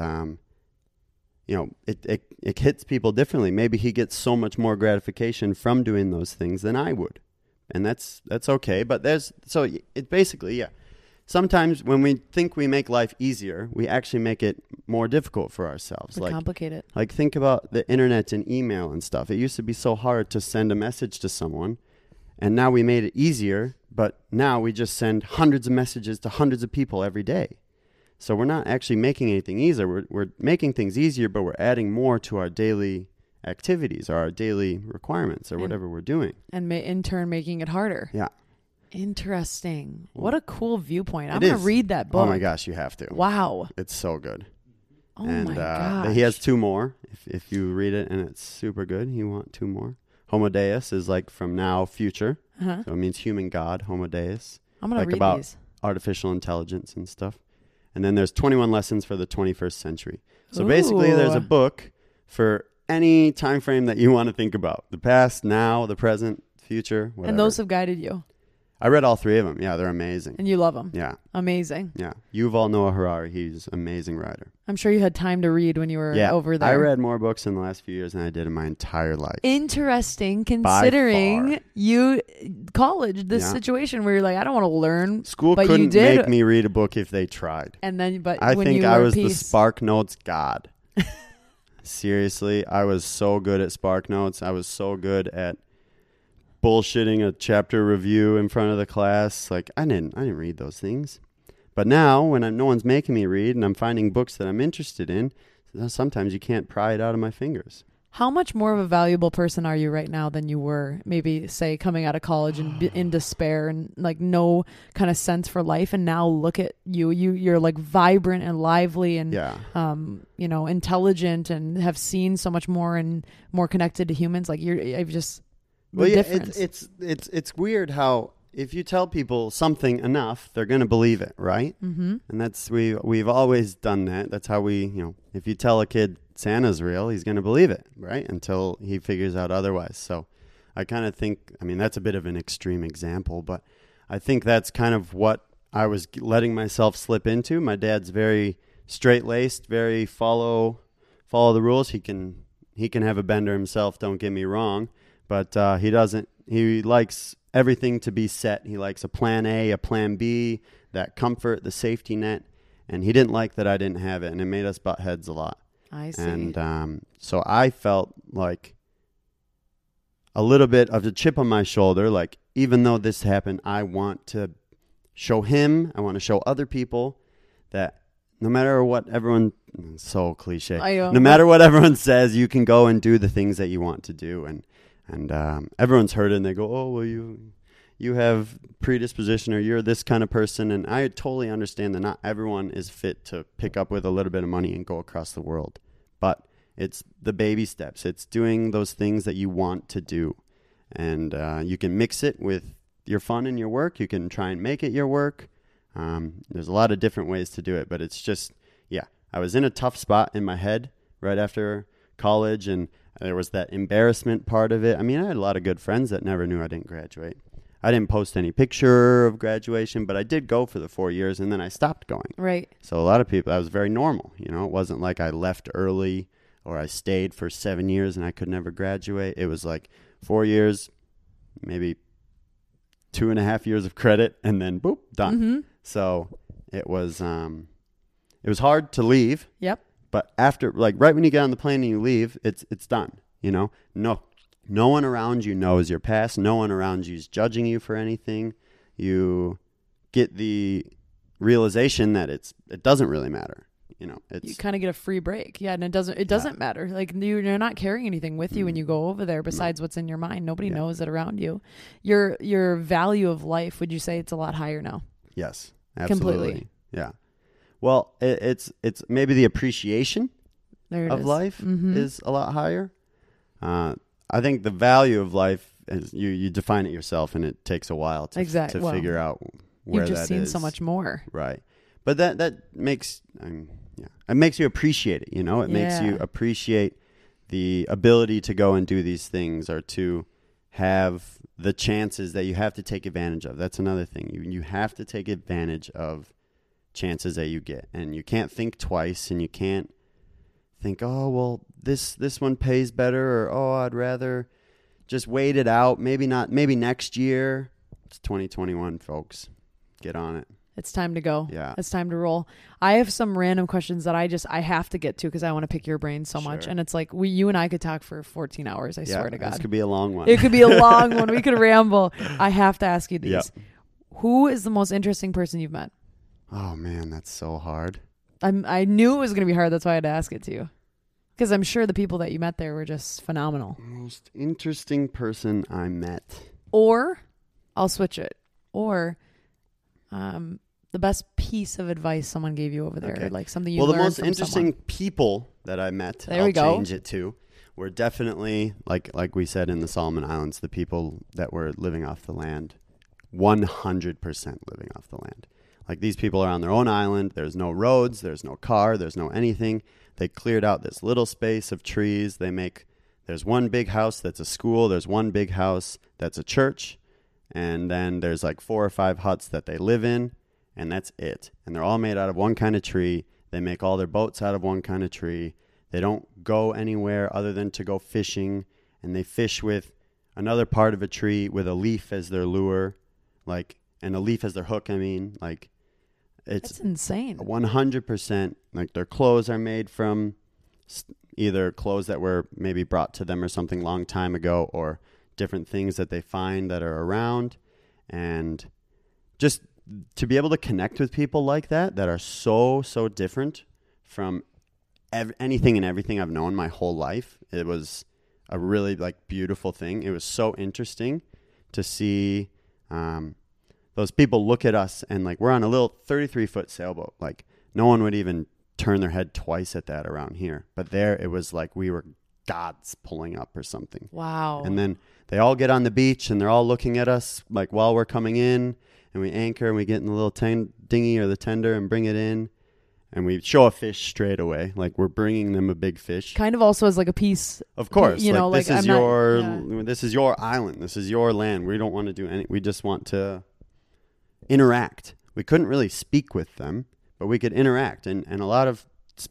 it hits people differently. Maybe he gets so much more gratification from doing those things than I would. And that's okay. But it basically, yeah. Sometimes when we think we make life easier, we actually make it more difficult for ourselves. We complicate it. Like think about the internet and email and stuff. It used to be so hard to send a message to someone, and now we made it easier, but now we just send hundreds of messages to hundreds of people every day. So we're not actually making anything easier. We're making things easier, but we're adding more to our daily activities or our daily requirements or whatever we're doing. And in turn making it harder. Yeah. Interesting. What a cool viewpoint. I'm It going to is. read that book. Oh my gosh, you have to. Wow. It's so good. Oh And my gosh. he has 2 more. If you read it and it's super good, you want 2 more. Homo Deus is like from now, future. Uh-huh. So it means human God, Homo Deus. I'm going to like read about these. artificial intelligence and stuff. And then there's 21 lessons for the 21st century. So basically there's a book for any time frame that you want to think about. The past, now, the present, future, whatever. And those have guided you. I read all 3 of them. Yeah, they're amazing. And you love them. Yeah. Amazing. Yeah. Yuval Noah Harari, he's an amazing writer. I'm sure you had time to read when you were over there. I read more books in the last few years than I did in my entire life. Interesting, considering you college, this Yeah. situation where you're like, I don't want to learn. School but couldn't you did. make me read a book if they tried. And then, but I when think you I were was the peace, Spark Notes god. Seriously, I was so good at Spark Notes. I was so good at bullshitting a chapter review in front of the class. Like I didn't read those things. But now when no one's making me read and I'm finding books that I'm interested in, sometimes you can't pry it out of my fingers. How much more of a valuable person are you right now than you were maybe, say, coming out of college and in despair and like no kind of sense for life? And now look at you. You're like vibrant and lively and intelligent and have seen so much more and more connected to humans. Like I've just difference. It's weird how if you tell people something enough, they're going to believe it, right? Mm-hmm. And that's we've always done that. That's how if you tell a kid Santa's real, he's going to believe it, right? Until he figures out otherwise. So I kind of think, that's a bit of an extreme example, but I think that's kind of what I was letting myself slip into. My dad's very straight-laced, very follow the rules. He can have a bender himself, don't get me wrong, but he doesn't. He likes everything to be set. He likes a plan A, a plan B, that comfort, the safety net, and he didn't like that I didn't have it, and it made us butt heads a lot. I see. And so I felt like a little bit of a chip on my shoulder. Like, even though this happened, I want to show him, I want to show other people that no matter what everyone, so cliche, no matter what everyone says, you can go and do the things that you want to do. And everyone's heard it and they go, oh, well, you have predisposition or you're this kind of person. And I totally understand that not everyone is fit to pick up with a little bit of money and go across the world. But it's the baby steps. It's doing those things that you want to do. And you can mix it with your fun and your work. You can try and make it your work. There's a lot of different ways to do it. But it's just, I was in a tough spot in my head right after college. And there was that embarrassment part of it. I had a lot of good friends that never knew I didn't graduate. I didn't post any picture of graduation, but I did go for the 4 years, and then I stopped going. Right. So a lot of people, that was very normal. It wasn't like I left early or I stayed for 7 years and I could never graduate. It was like 4 years, maybe 2.5 years of credit, and then boop, done. Mm-hmm. So it was hard to leave. Yep. But after, right when you get on the plane and you leave, it's done. No one around you knows your past. No one around you is judging you for anything. You get the realization that it doesn't really matter. you you kind of get a free break. Yeah. And it doesn't matter. Like you're not carrying anything with you when you go over there besides what's in your mind. Nobody knows it around you. Your value of life, would you say it's a lot higher now? Yes, absolutely. Completely. Yeah. Well, it's maybe the appreciation of life is a lot higher. I think the value of life is you define it yourself, and it takes a while to figure out where that is. You've just seen so much more. Right. But that makes it makes you appreciate it, It makes you appreciate the ability to go and do these things, or to have the chances that you have to take advantage of. That's another thing. You have to take advantage of chances that you get, and you can't think twice, and you can't think, oh, well, this one pays better, or oh, I'd rather just wait it out. Maybe next year. It's 2021, folks. Get on it. It's time to go. Yeah. It's time to roll. I have some random questions that I have to get to because I want to pick your brain so much. And it's like you and I could talk for 14 hours. I swear to God. This could be a long one. It could be a long one. We could ramble. I have to ask you these. Yep. Who is the most interesting person you've met? Oh, man, that's so hard. I knew it was going to be hard. That's why I had to ask it to you. Because I'm sure the people that you met there were just phenomenal. Most interesting person I met. Or, I'll switch it. Or, the best piece of advice someone gave you over there, okay. Like something you learned from someone. Well, the most interesting people that I met, I'll change it to, were definitely, like we said in the Solomon Islands, the people that were living off the land, 100% living off the land. Like, these people are on their own island. There's no roads. There's no car. There's no anything. They cleared out this little space of trees. There's one big house that's a school. There's one big house that's a church. And then there's like 4 or 5 huts that they live in. And that's it. And they're all made out of one kind of tree. They make all their boats out of one kind of tree. They don't go anywhere other than to go fishing. And they fish with another part of a tree with a leaf as their lure. And a leaf as their hook, That's insane. 100%. Like, their clothes are made from either clothes that were maybe brought to them or something long time ago, or different things that they find that are around. And just to be able to connect with people like that are so different from anything and everything I've known my whole life. It was a really beautiful thing. It was so interesting to see those people look at us, and we're on a little 33-foot sailboat. No one would even turn their head twice at that around here. But there it was like we were gods pulling up or something. Wow. And then they all get on the beach, and they're all looking at us while we're coming in. And we anchor, and we get in the little dinghy or the tender and bring it in. And we show a fish straight away. We're bringing them a big fish. Kind of also as a piece. Of course. This is your island. This is your land. We don't want to do any. We just want to interact. We couldn't really speak with them, but we could interact. And a lot of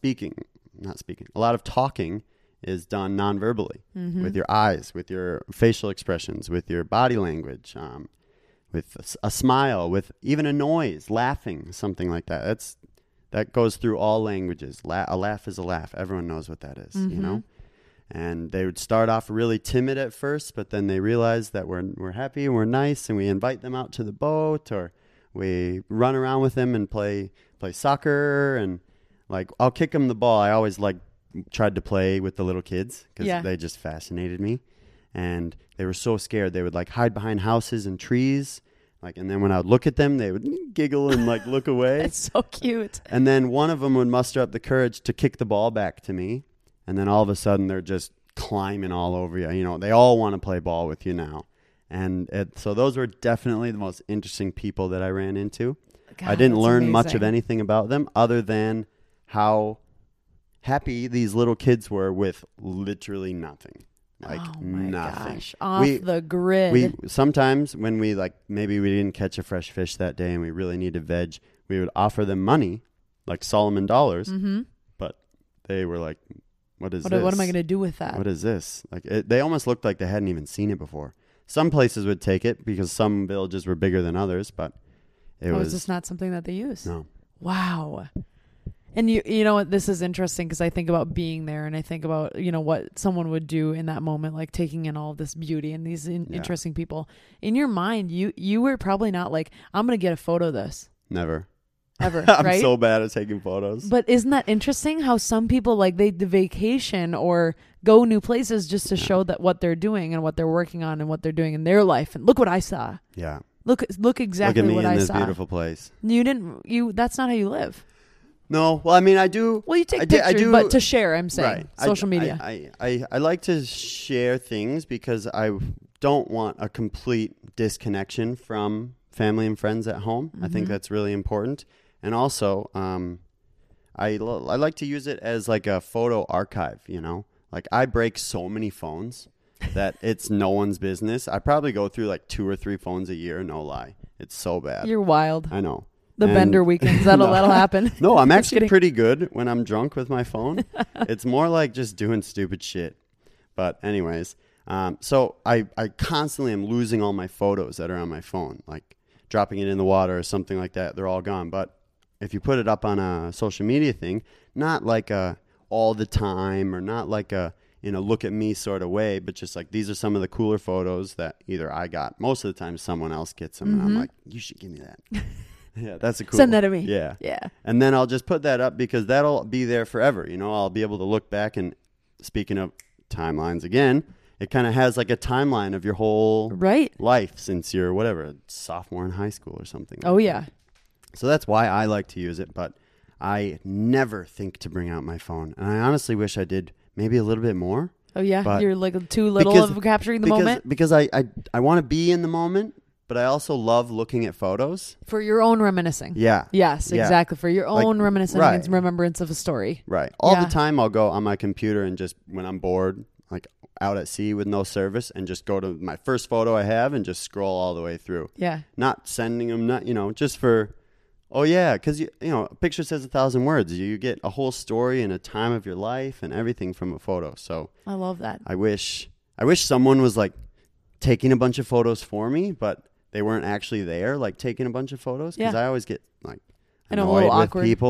a lot of talking is done non-verbally, with your eyes, with your facial expressions, with your body language, with a smile, with even a noise, laughing, something like that. That goes through all languages. A laugh is a laugh. Everyone knows what that is, And they would start off really timid at first, but then they realize that we're happy and we're nice, and we invite them out to the boat, or we run around with them and play soccer, and I'll kick them the ball. I always tried to play with the little kids because they just fascinated me, and they were so scared. They would hide behind houses and trees. And then when I would look at them, they would giggle and look away. That's so cute. And then one of them would muster up the courage to kick the ball back to me. And then all of a sudden they're just climbing all over you. They all want to play ball with you now. And so those were definitely the most interesting people that I ran into. God, I didn't learn amazing. much of anything about them other than how happy these little kids were with literally nothing. Nothing. Gosh. Off the grid. We sometimes when we maybe we didn't catch a fresh fish that day and we really needed veg, we would offer them money, Solomon dollars. But they were like, "What is this? What am I going to do with that? What is this?" They almost looked like they hadn't even seen it before. Some places would take it because some villages were bigger than others, but it was just not something that they use. No. Wow. And you know what, this is interesting because I think about being there, and I think about, what someone would do in that moment, taking in all of this beauty and these interesting people. In your mind, you were probably not I'm going to get a photo of this. Never. ever. I'm right? so bad at taking photos. But isn't that interesting how some people like they vacation or go new places just to show that what they're doing and what they're working on and what they're doing in their life. And look what I saw. Yeah. Look exactly Look at me what in I this saw. beautiful place. That's not how you live. No, well, I mean, I do. Well, you take pictures, but to share, I'm saying, right. social media. I like to share things because I don't want a complete disconnection from family and friends at home. I think that's really important. And also, I like to use it as like a photo archive, you know? Like I break so many phones that it's no one's business. I probably go through like 2 or 3 phones a year, no lie. It's so bad. You're wild. I know. The bender weekends, that'll happen. No, I'm actually pretty good when I'm drunk with my phone. It's more like just doing stupid shit. But anyways, so I constantly am losing all my photos that are on my phone, like dropping it in the water or something like that. They're all gone. But if you put it up on a social media thing, not like a all the time or not like a look at me sort of way, but just like these are some of the cooler photos that either I got. Most of the time someone else gets them and I'm like, you should give me that. Yeah, that's a cool. Send that to me. Yeah. Yeah. And then I'll just put that up because that'll be there forever. You know, I'll be able to look back and speaking of timelines again, it kind of has like a timeline of your whole life since you're whatever, sophomore in high school or something. Oh, yeah. So that's why I like to use it, but I never think to bring out my phone. And I honestly wish I did maybe a little bit more. Oh, yeah? You're like too little of capturing the moment? Because I want to be in the moment. But I also love looking at photos. For your own reminiscing. Yeah. Yes, exactly. For your own reminiscing and remembrance of a story. Right. All the time I'll go on my computer and just, when I'm bored, like out at sea with no service, and just go to my first photo I have and just scroll all the way through. Yeah. Not sending them, just for, because, a picture says 1,000 words. You get a whole story and a time of your life and everything from a photo. So I love that. I wish someone was like taking a bunch of photos for me, but they weren't actually there, like taking a bunch of photos. Because I always get like annoyed with people.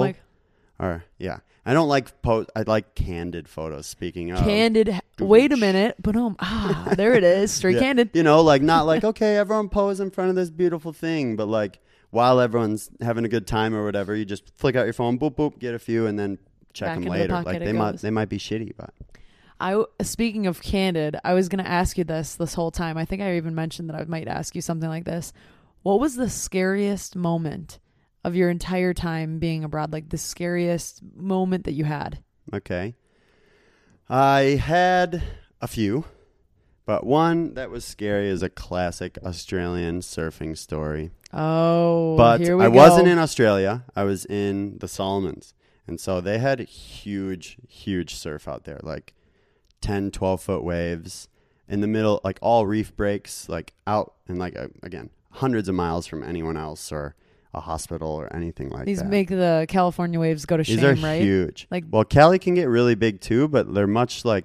I don't like I like candid photos. Speaking of candid, wait a minute, but there it is, straight candid. Like not like okay, everyone pose in front of this beautiful thing, but like while everyone's having a good time or whatever, you just flick out your phone, boop boop, get a few, and then check them later. Like they might be shitty, but. Speaking of candid, I was going to ask you this whole time. I think I even mentioned that I might ask you something like this. What was the scariest moment of your entire time being abroad? Like the scariest moment that you had? Okay. I had a few, but one that was scary is a classic Australian surfing story. Oh, but here we I go. wasn't in Australia. I was in the Solomons. And so they had huge, huge surf out there, like 10, 12-foot waves in the middle, like all reef breaks, like out and like, again, hundreds of miles from anyone else or a hospital or anything like that. These make the California waves go to shame, right? These are huge. Well, Cali can get really big too, but they're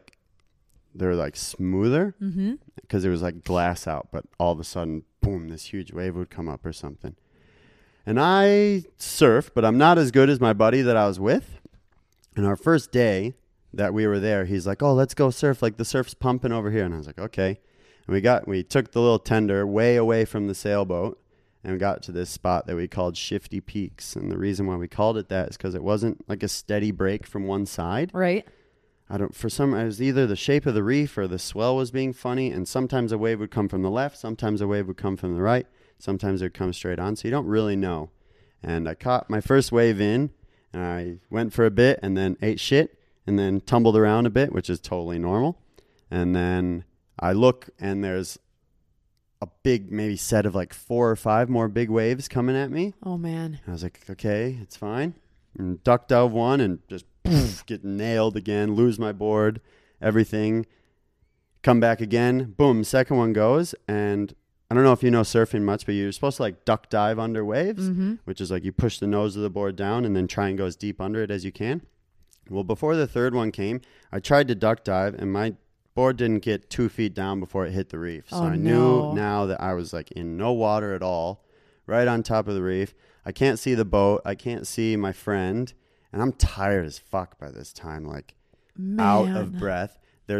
they're like smoother because it was like glass out, but all of a sudden, boom, this huge wave would come up or something. And I surf, but I'm not as good as my buddy that I was with. And our first day that we were there, he's like, oh, let's go surf. Like the surf's pumping over here. And I was like, okay. And we took the little tender way away from the sailboat and we got to this spot that we called Shifty Peaks. And the reason why we called it that is because it wasn't like a steady break from one side. Right. It was either the shape of the reef or the swell was being funny. And sometimes a wave would come from the left. Sometimes a wave would come from the right. Sometimes it would come straight on. So you don't really know. And I caught my first wave in and I went for a bit and then ate shit. And then tumbled around a bit, which is totally normal. And then I look, and there's a big maybe set of like 4 or 5 more big waves coming at me. Oh, man. I was like, okay, it's fine. And duck dove one and just get nailed again, lose my board, everything. Come back again. Boom, second one goes. And I don't know if you know surfing much, but you're supposed to like duck dive under waves, which is like you push the nose of the board down and then try and go as deep under it as you can. Well, before the third one came, I tried to duck dive, and my board didn't get 2 feet down before it hit the reef. So I knew now that I was like in no water at all, right on top of the reef. I can't see the boat. I can't see my friend, and I'm tired as fuck by this time, like out of breath.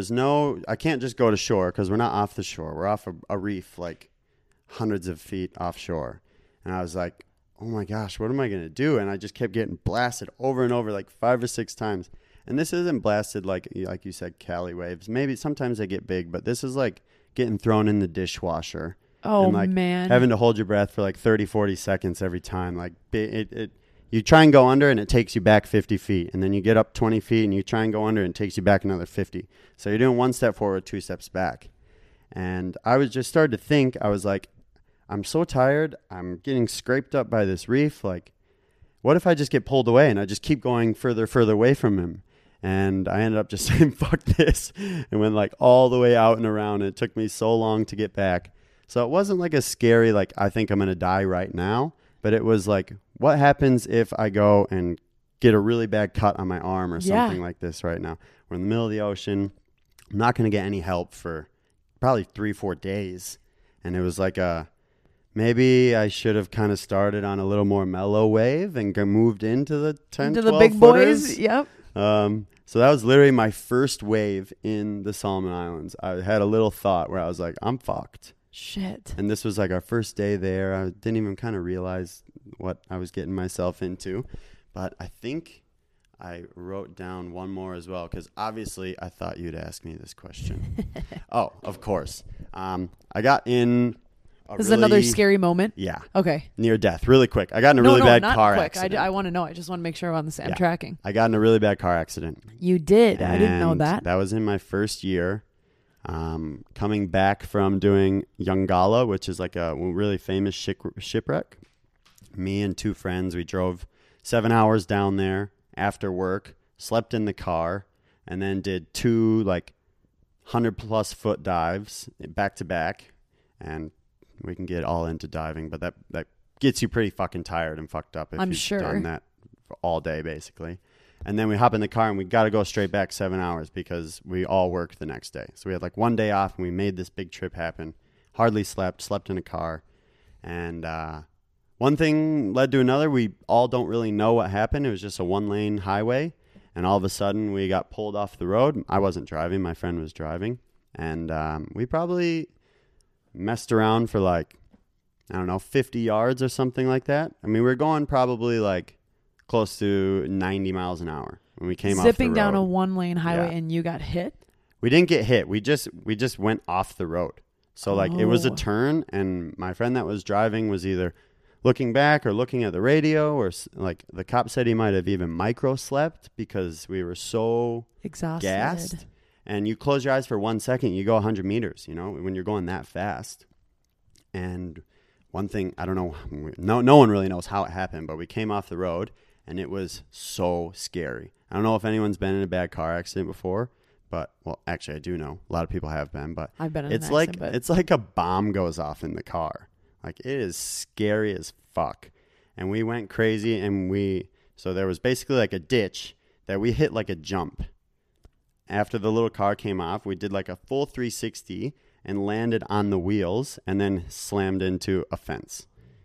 I can't just go to shore because we're not off the shore. We're off a reef like hundreds of feet offshore. And I was like, oh my gosh, what am I going to do? And I just kept getting blasted over and over, like 5 or 6 times. And this isn't blasted like you said, Cali waves. Maybe sometimes they get big, but this is like getting thrown in the dishwasher. Oh, and like man. having to hold your breath for like 30, 40 seconds every time. Like you try and go under and it takes you back 50 feet. And then you get up 20 feet and you try and go under and it takes you back another 50. So you're doing 1 step forward, 2 steps back. And I was just started to think, I was like, I'm so tired. I'm getting scraped up by this reef. Like, what if I just get pulled away and I just keep going further away from him? And I ended up just saying, fuck this, and went like all the way out and around. And it took me so long to get back. So it wasn't like a scary, like, I think I'm going to die right now. But it was like, what happens if I go and get a really bad cut on my arm or something like this right now? We're in the middle of the ocean. I'm not going to get any help for probably 3-4 days. And it was like maybe I should have kind of started on a little more mellow wave and moved into the 10, into 12 the big footers. boys. Yep. So that was literally my first wave in the Solomon Islands. I had a little thought where I was like, I'm fucked. Shit. And this was like our first day there. I didn't even kind of realize what I was getting myself into. But I think I wrote down one more as well, because obviously I thought you'd ask me this question. Oh, of course. I got in This is another scary moment? Yeah. Okay. Near death. Really quick. I got in a really bad car accident. I want to know. I just want to make sure I'm I'm tracking. I got in a really bad car accident. You did? I didn't know that. That was in my first year. Coming back from doing Yongala, which is like a really famous shipwreck. Me and 2 friends, we drove 7 hours down there after work, slept in the car, and then did 2 like 100+ foot dives back to back. And we can get all into diving, but that gets you pretty fucking tired and fucked up if you've done that for all day, basically. And then we hop in the car and we got to go straight back 7 hours because we all worked the next day. So we had like 1 day off and we made this big trip happen. Hardly slept in a car. And one thing led to another. We all don't really know what happened. It was just a 1-lane highway. And all of a sudden we got pulled off the road. I wasn't driving. My friend was driving. And we probably messed around for like, I don't know, 50 yards or something like that. I mean, we were going probably like close to 90 miles an hour when we came off the road. Zipping down a 1-lane highway and you got hit? We didn't get hit. We just went off the road. So like it was a turn and my friend that was driving was either looking back or looking at the radio, or like the cop said he might have even micro slept because we were so exhausted. Gassed. And you close your eyes for 1 second, you go 100 meters, you know, when you're going that fast. And one thing, I don't know, no one really knows how it happened, but we came off the road and it was so scary. I don't know if anyone's been in a bad car accident before, but, well, actually I do know. A lot of people have been, but I've been in it's an like accident, it's like a bomb goes off in the car. Like, it is scary as fuck. And we went crazy, and so there was basically like a ditch that we hit like a jump. After the little car came off, we did like a full 360 and landed on the wheels and then slammed into a fence.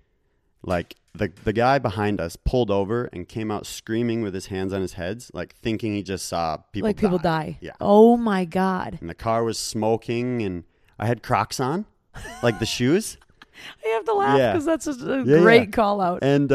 Like, the guy behind us pulled over and came out screaming with his hands on his head, like thinking he just saw people die. Yeah. Oh, my God. And the car was smoking, and I had Crocs on, like the shoes. I have to laugh because that's a great call out. And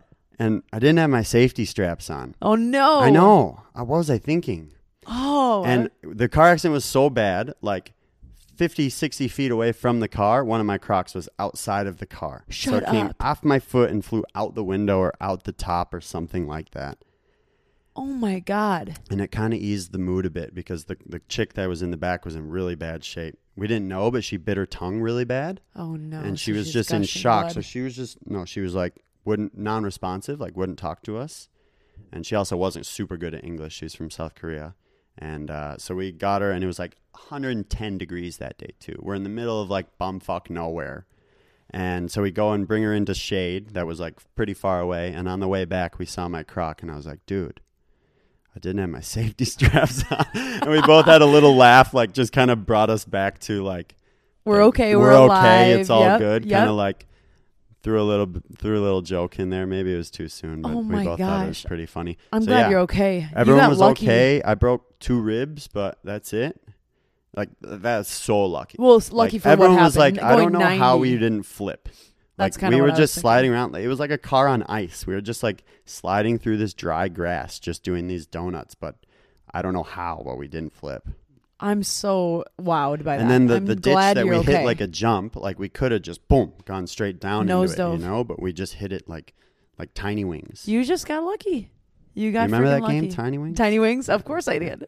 I didn't have my safety straps on. Oh, no. I know. What was I thinking? Oh. And the car accident was so bad, like 50, 60 feet away from the car, one of my Crocs was outside of the car. So it came off my foot and flew out the window or out the top or something like that. Oh, my God. And it kind of eased the mood a bit because the chick that was in the back was in really bad shape. We didn't know, but she bit her tongue really bad. Oh, no. And she was just in shock. So she was like, non-responsive, like wouldn't talk to us. And she also wasn't super good at English. She's from South Korea. And so we got her, and it was like 110 degrees that day, too. We're in the middle of, like, bumfuck nowhere. And so we go and bring her into shade that was, like, pretty far away. And on the way back, we saw my Croc, and I was like, dude, I didn't have my safety straps on. And we both had a little laugh, like, just kind of brought us back to, like, we're okay, we're alive. It's all good. Kind of, like, threw a little joke in there. Maybe it was too soon, but we both thought it was pretty funny. I'm glad you're okay. Everyone was okay. I broke 2 ribs, but that's it. Like, that's so lucky. Well, lucky for what happened. Everyone was like, I don't know 90. how we didn't flip. That's Like kinda we what were I was just thinking. sliding around. It was like a car on ice. We were just like sliding through this dry grass, just doing these donuts. But I don't know how, but we didn't flip. I'm so wowed by that. And then I'm the ditch glad that you're we okay. hit like a jump, like we could have just boom gone straight down Nose into it, dove. you know. But we just hit it like tiny wings. You just got lucky. You You got remember freaking that lucky. game, Tiny Wings? Tiny Wings? Of course I did.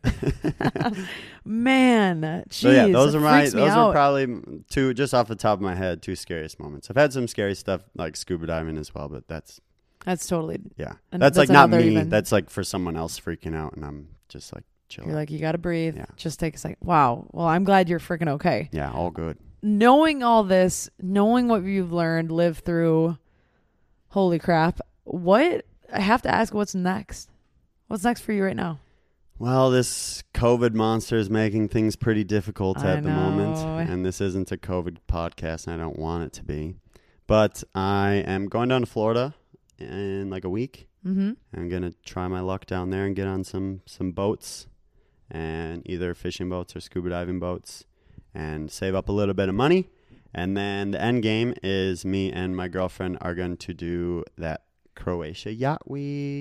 Man, jeez, So yeah, those it freaks me are out. probably two, just off the top of my head, two scariest moments. I've had some scary stuff like scuba diving as well, but that's totally. yeah, And that's like that's not another me. even- That's like for someone else freaking out, and I'm just like chilling. You're like, you got to breathe. Yeah. Just take a second. Wow. Well, I'm glad you're freaking okay. Yeah, all good. Knowing all this, knowing what you've learned, lived through, holy crap. What, I have to ask, what's next? What's next for you right now? Well, this COVID monster is making things pretty difficult I at the moment, know. and this isn't a COVID podcast, and I don't want it to be. But I am going down to Florida in like a week. Mm-hmm. I'm gonna try my luck down there and get on some boats, and either fishing boats or scuba diving boats, and save up a little bit of money. And then the end game is me and my girlfriend are going to do that Croatia Yacht Week.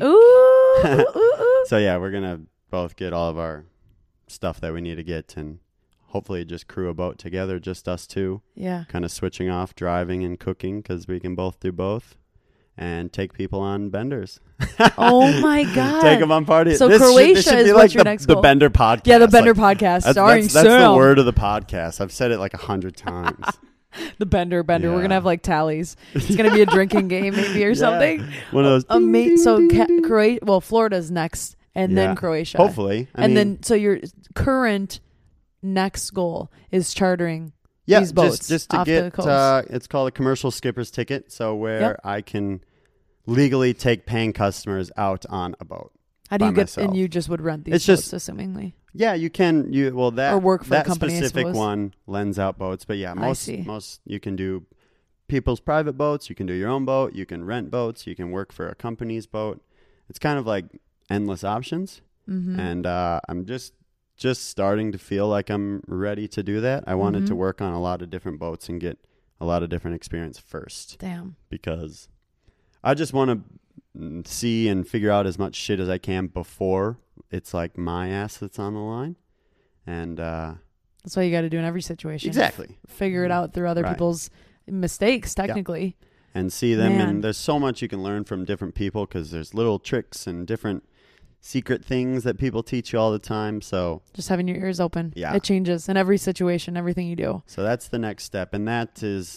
Ooh. So yeah, we're gonna both get all of our stuff that we need to get, and hopefully just crew a boat together, just us two, Yeah. kind of switching off driving and cooking because we can both do both, and take people on benders. Oh my God. Take them on parties. So this Croatia should is be what's like your the, next the goal? Bender podcast. Yeah, the Bender Like, podcast that's starring that's the Sam. word of the podcast. I've said it like 100 times. The Bender. We're Yeah. going to have like tallies. It's going to be a drinking game maybe or Yeah. something. One of those. ding, So ding, ding, ding. Croatia, well, Florida's next and then Yeah. Croatia. Hopefully. I and mean, then, so your current next goal is chartering yeah, these boats just to off get the coast. it's called a commercial skipper's ticket, so where Yep. I can legally take paying customers out on a boat. How do by you get, myself. and you just would rent these It's boats, just- assumingly. Yeah, you can. That Or work for a that company, I specific suppose. one lends out boats, but yeah, see. most you can do people's private boats. You can do your own boat. You can rent boats. You can work for a company's boat. It's kind of like endless options, Mm-hmm. and I'm just starting to feel like I'm ready to do that. I wanted to Mhm. work on a lot of different boats and get a lot of different experience first, Damn. because I just want to see and figure out as much shit as I can before it's like my ass that's on the line. And That's what you got to do in every situation. exactly. Figure it out through other Right. people's mistakes, technically. And see them. Man. And there's so much you can learn from different people, because there's little tricks and different secret things that people teach you all the time. So Just having your ears open. Yeah. It changes in every situation, everything you do. that's the next step. And that is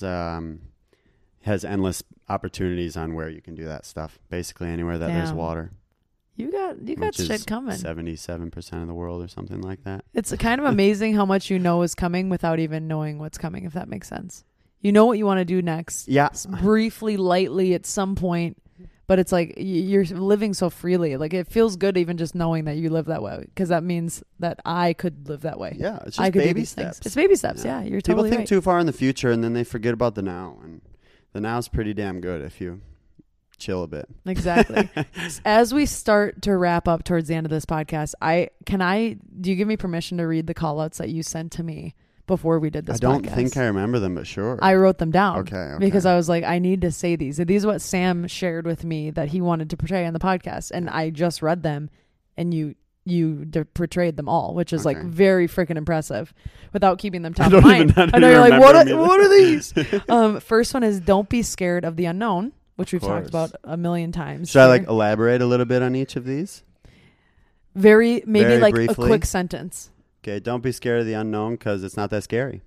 has endless opportunities on where you can do that stuff. Basically anywhere that there's Damn. water. You got which is shit coming. 77% of the world or something like that. It's kind of amazing how much you know is coming without even knowing what's coming, if that makes sense. You know what you want to do next. Yeah. Briefly, lightly at some point, but it's like you're living so freely. Like it feels good even just knowing that you live that way, because that means that I could live that way. Yeah. It's I just could do baby these steps. things. It's baby steps. Yeah. Yeah, you're People totally think right. too far in the future, and then they forget about the now. And the now's pretty damn good if you chill a bit. Exactly. As we start to wrap up towards the end of this podcast, do you give me permission to read the call outs that you sent to me before we did this I don't podcast? think I remember them, but sure. I wrote them down. Okay. Because I was like, I need to say these. These are what Sam shared with me that he wanted to portray on the podcast. And I just read them, and you portrayed them all, which is like Okay. very freaking impressive without keeping them top I of don't mind. even- I don't I know even you're like, remember what them are either." these? First one is don't be scared of the unknown, which we've talked course. about a million times. Should I here. like elaborate a little bit on each of these? maybe very like briefly? a quick sentence. Okay. Don't be scared of the unknown, because it's not that scary.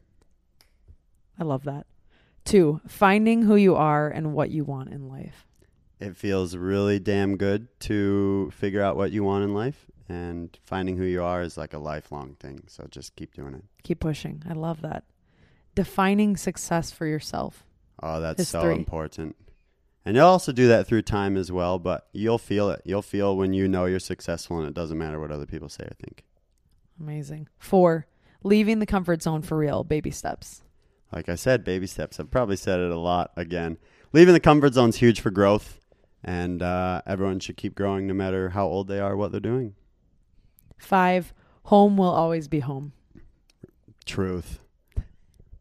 I love that. 2, finding who you are and what you want in life. It feels really damn good to figure out what you want in life, and finding who you are is like a lifelong thing. So just keep doing it. Keep pushing. I love that. Defining success for yourself. Oh, that's It's so 3. important. And you'll also do that through time as well, but you'll feel it. You'll feel when you know you're successful, and it doesn't matter what other people say or think. Amazing. 4, leaving the comfort zone for real. Baby steps. Like I said, baby steps. I've probably said it a lot again. Leaving the comfort zone's huge for growth, and everyone should keep growing no matter how old they are, what they're doing. 5, home will always be home. Truth.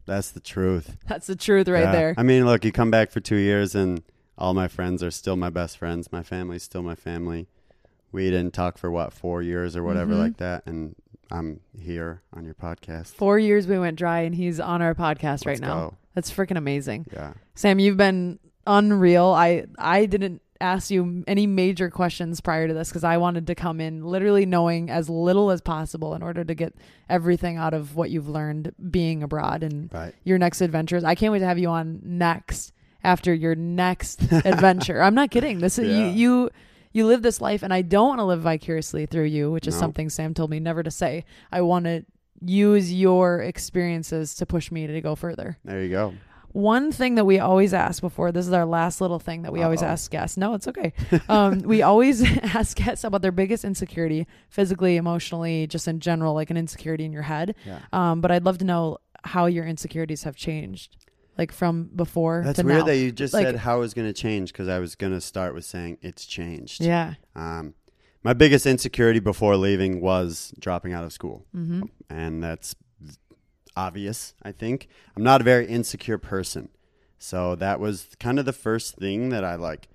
That's the truth. That's the truth right Yeah. there. I mean, look, you come back for 2 years and all my friends are still my best friends. My family's still my family. We didn't talk for 4 years or whatever like that. And I'm here on your podcast. 4 years we went dry and he's on our podcast right Let's now. go. That's freaking amazing. Yeah. Sam, you've been unreal. I didn't ask you any major questions prior to this because I wanted to come in literally knowing as little as possible in order to get everything out of what you've learned being abroad and your next adventures. I can't wait to have you on next after your next adventure. I'm not kidding. This is you live this life, and I don't want to live vicariously through you, which is something Sam told me never to say. I want to use your experiences to push me to go further. There you go. One thing that we always ask before, this is our last little thing that we always ask guests. No, it's okay. We always ask guests about their biggest insecurity, physically, emotionally, just in general, like an insecurity in your head. Yeah. But I'd love to know how your insecurities have changed, like from before That's to weird now. that you just like, said how it was going to change, because I was going to start with saying it's changed. Yeah. My biggest insecurity before leaving was dropping out of school. Mm-hmm. And that's obvious, I think. I'm not a very insecure person. So that was kind of the first thing that I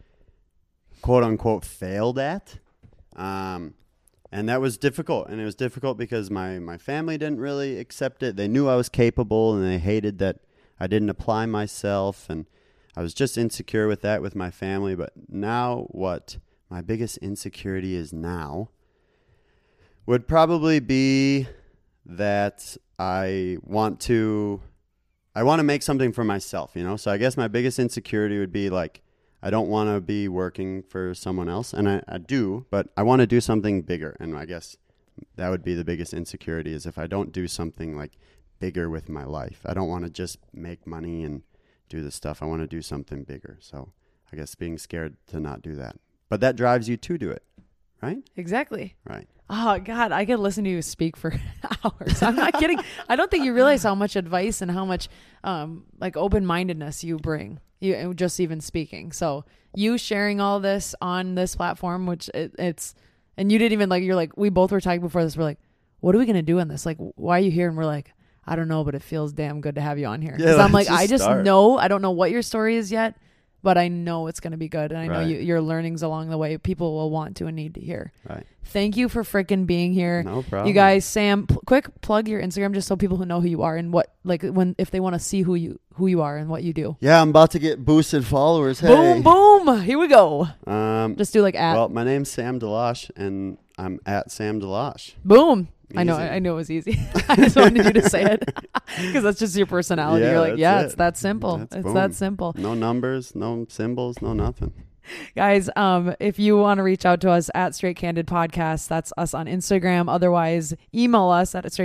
quote unquote failed at. And that was difficult. And it was difficult because my family didn't really accept it. They knew I was capable and they hated that I didn't apply myself. And I was just insecure with that with my family. But now what my biggest insecurity is now would probably be that I want to make something for myself, So I guess my biggest insecurity would be I don't want to be working for someone else, and I do, but I want to do something bigger. And I guess that would be the biggest insecurity, is if I don't do something bigger with my life. I don't want to just make money and do this stuff. I want to do something bigger. So I guess being scared to not do that. But that drives you to do it, right? Exactly. Right. Oh, God, I could listen to you speak for hours. I'm not kidding. I don't think you realize how much advice and how much open-mindedness you bring, you just even speaking. So you sharing all this on this platform, which it's, and you didn't even we both were talking before this. We're like, what are we going to do in this? Why are you here? And we're like, I don't know, but it feels damn good to have you on here. Because I'm like, I just know, I don't know what your story is yet, but I know it's going to be good. And I know your learnings along the way, people will want to and need to hear. Right. Thank you for freaking being here. No problem. You guys, Sam, quick plug your Instagram just so people who know who you are and what, if they want to see who you are and what you do. Yeah, I'm about to get boosted followers. Hey. Boom, boom. Here we go. Just do at. Well, my name's Sam Deloche, and I'm at Sam Deloche. Boom. Easy. I know it was easy. I just wanted you to say it because that's just your personality. You're like, it's that simple. It's that simple. No numbers, no symbols, no nothing. Guys, if you want to reach out to us at Straight Candid Podcast, that's us on Instagram. Otherwise, email us at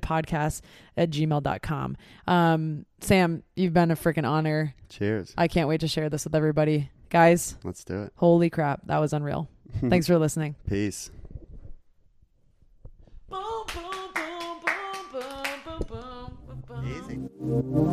straightcandidpodcast@gmail.com. Sam, you've been a freaking honor. Cheers. I can't wait to share this with everybody. Guys, let's do it. Holy crap. That was unreal. Thanks for listening. Peace. Boom, boom, boom, boom, boom, boom, boom, boom, boom. Easy.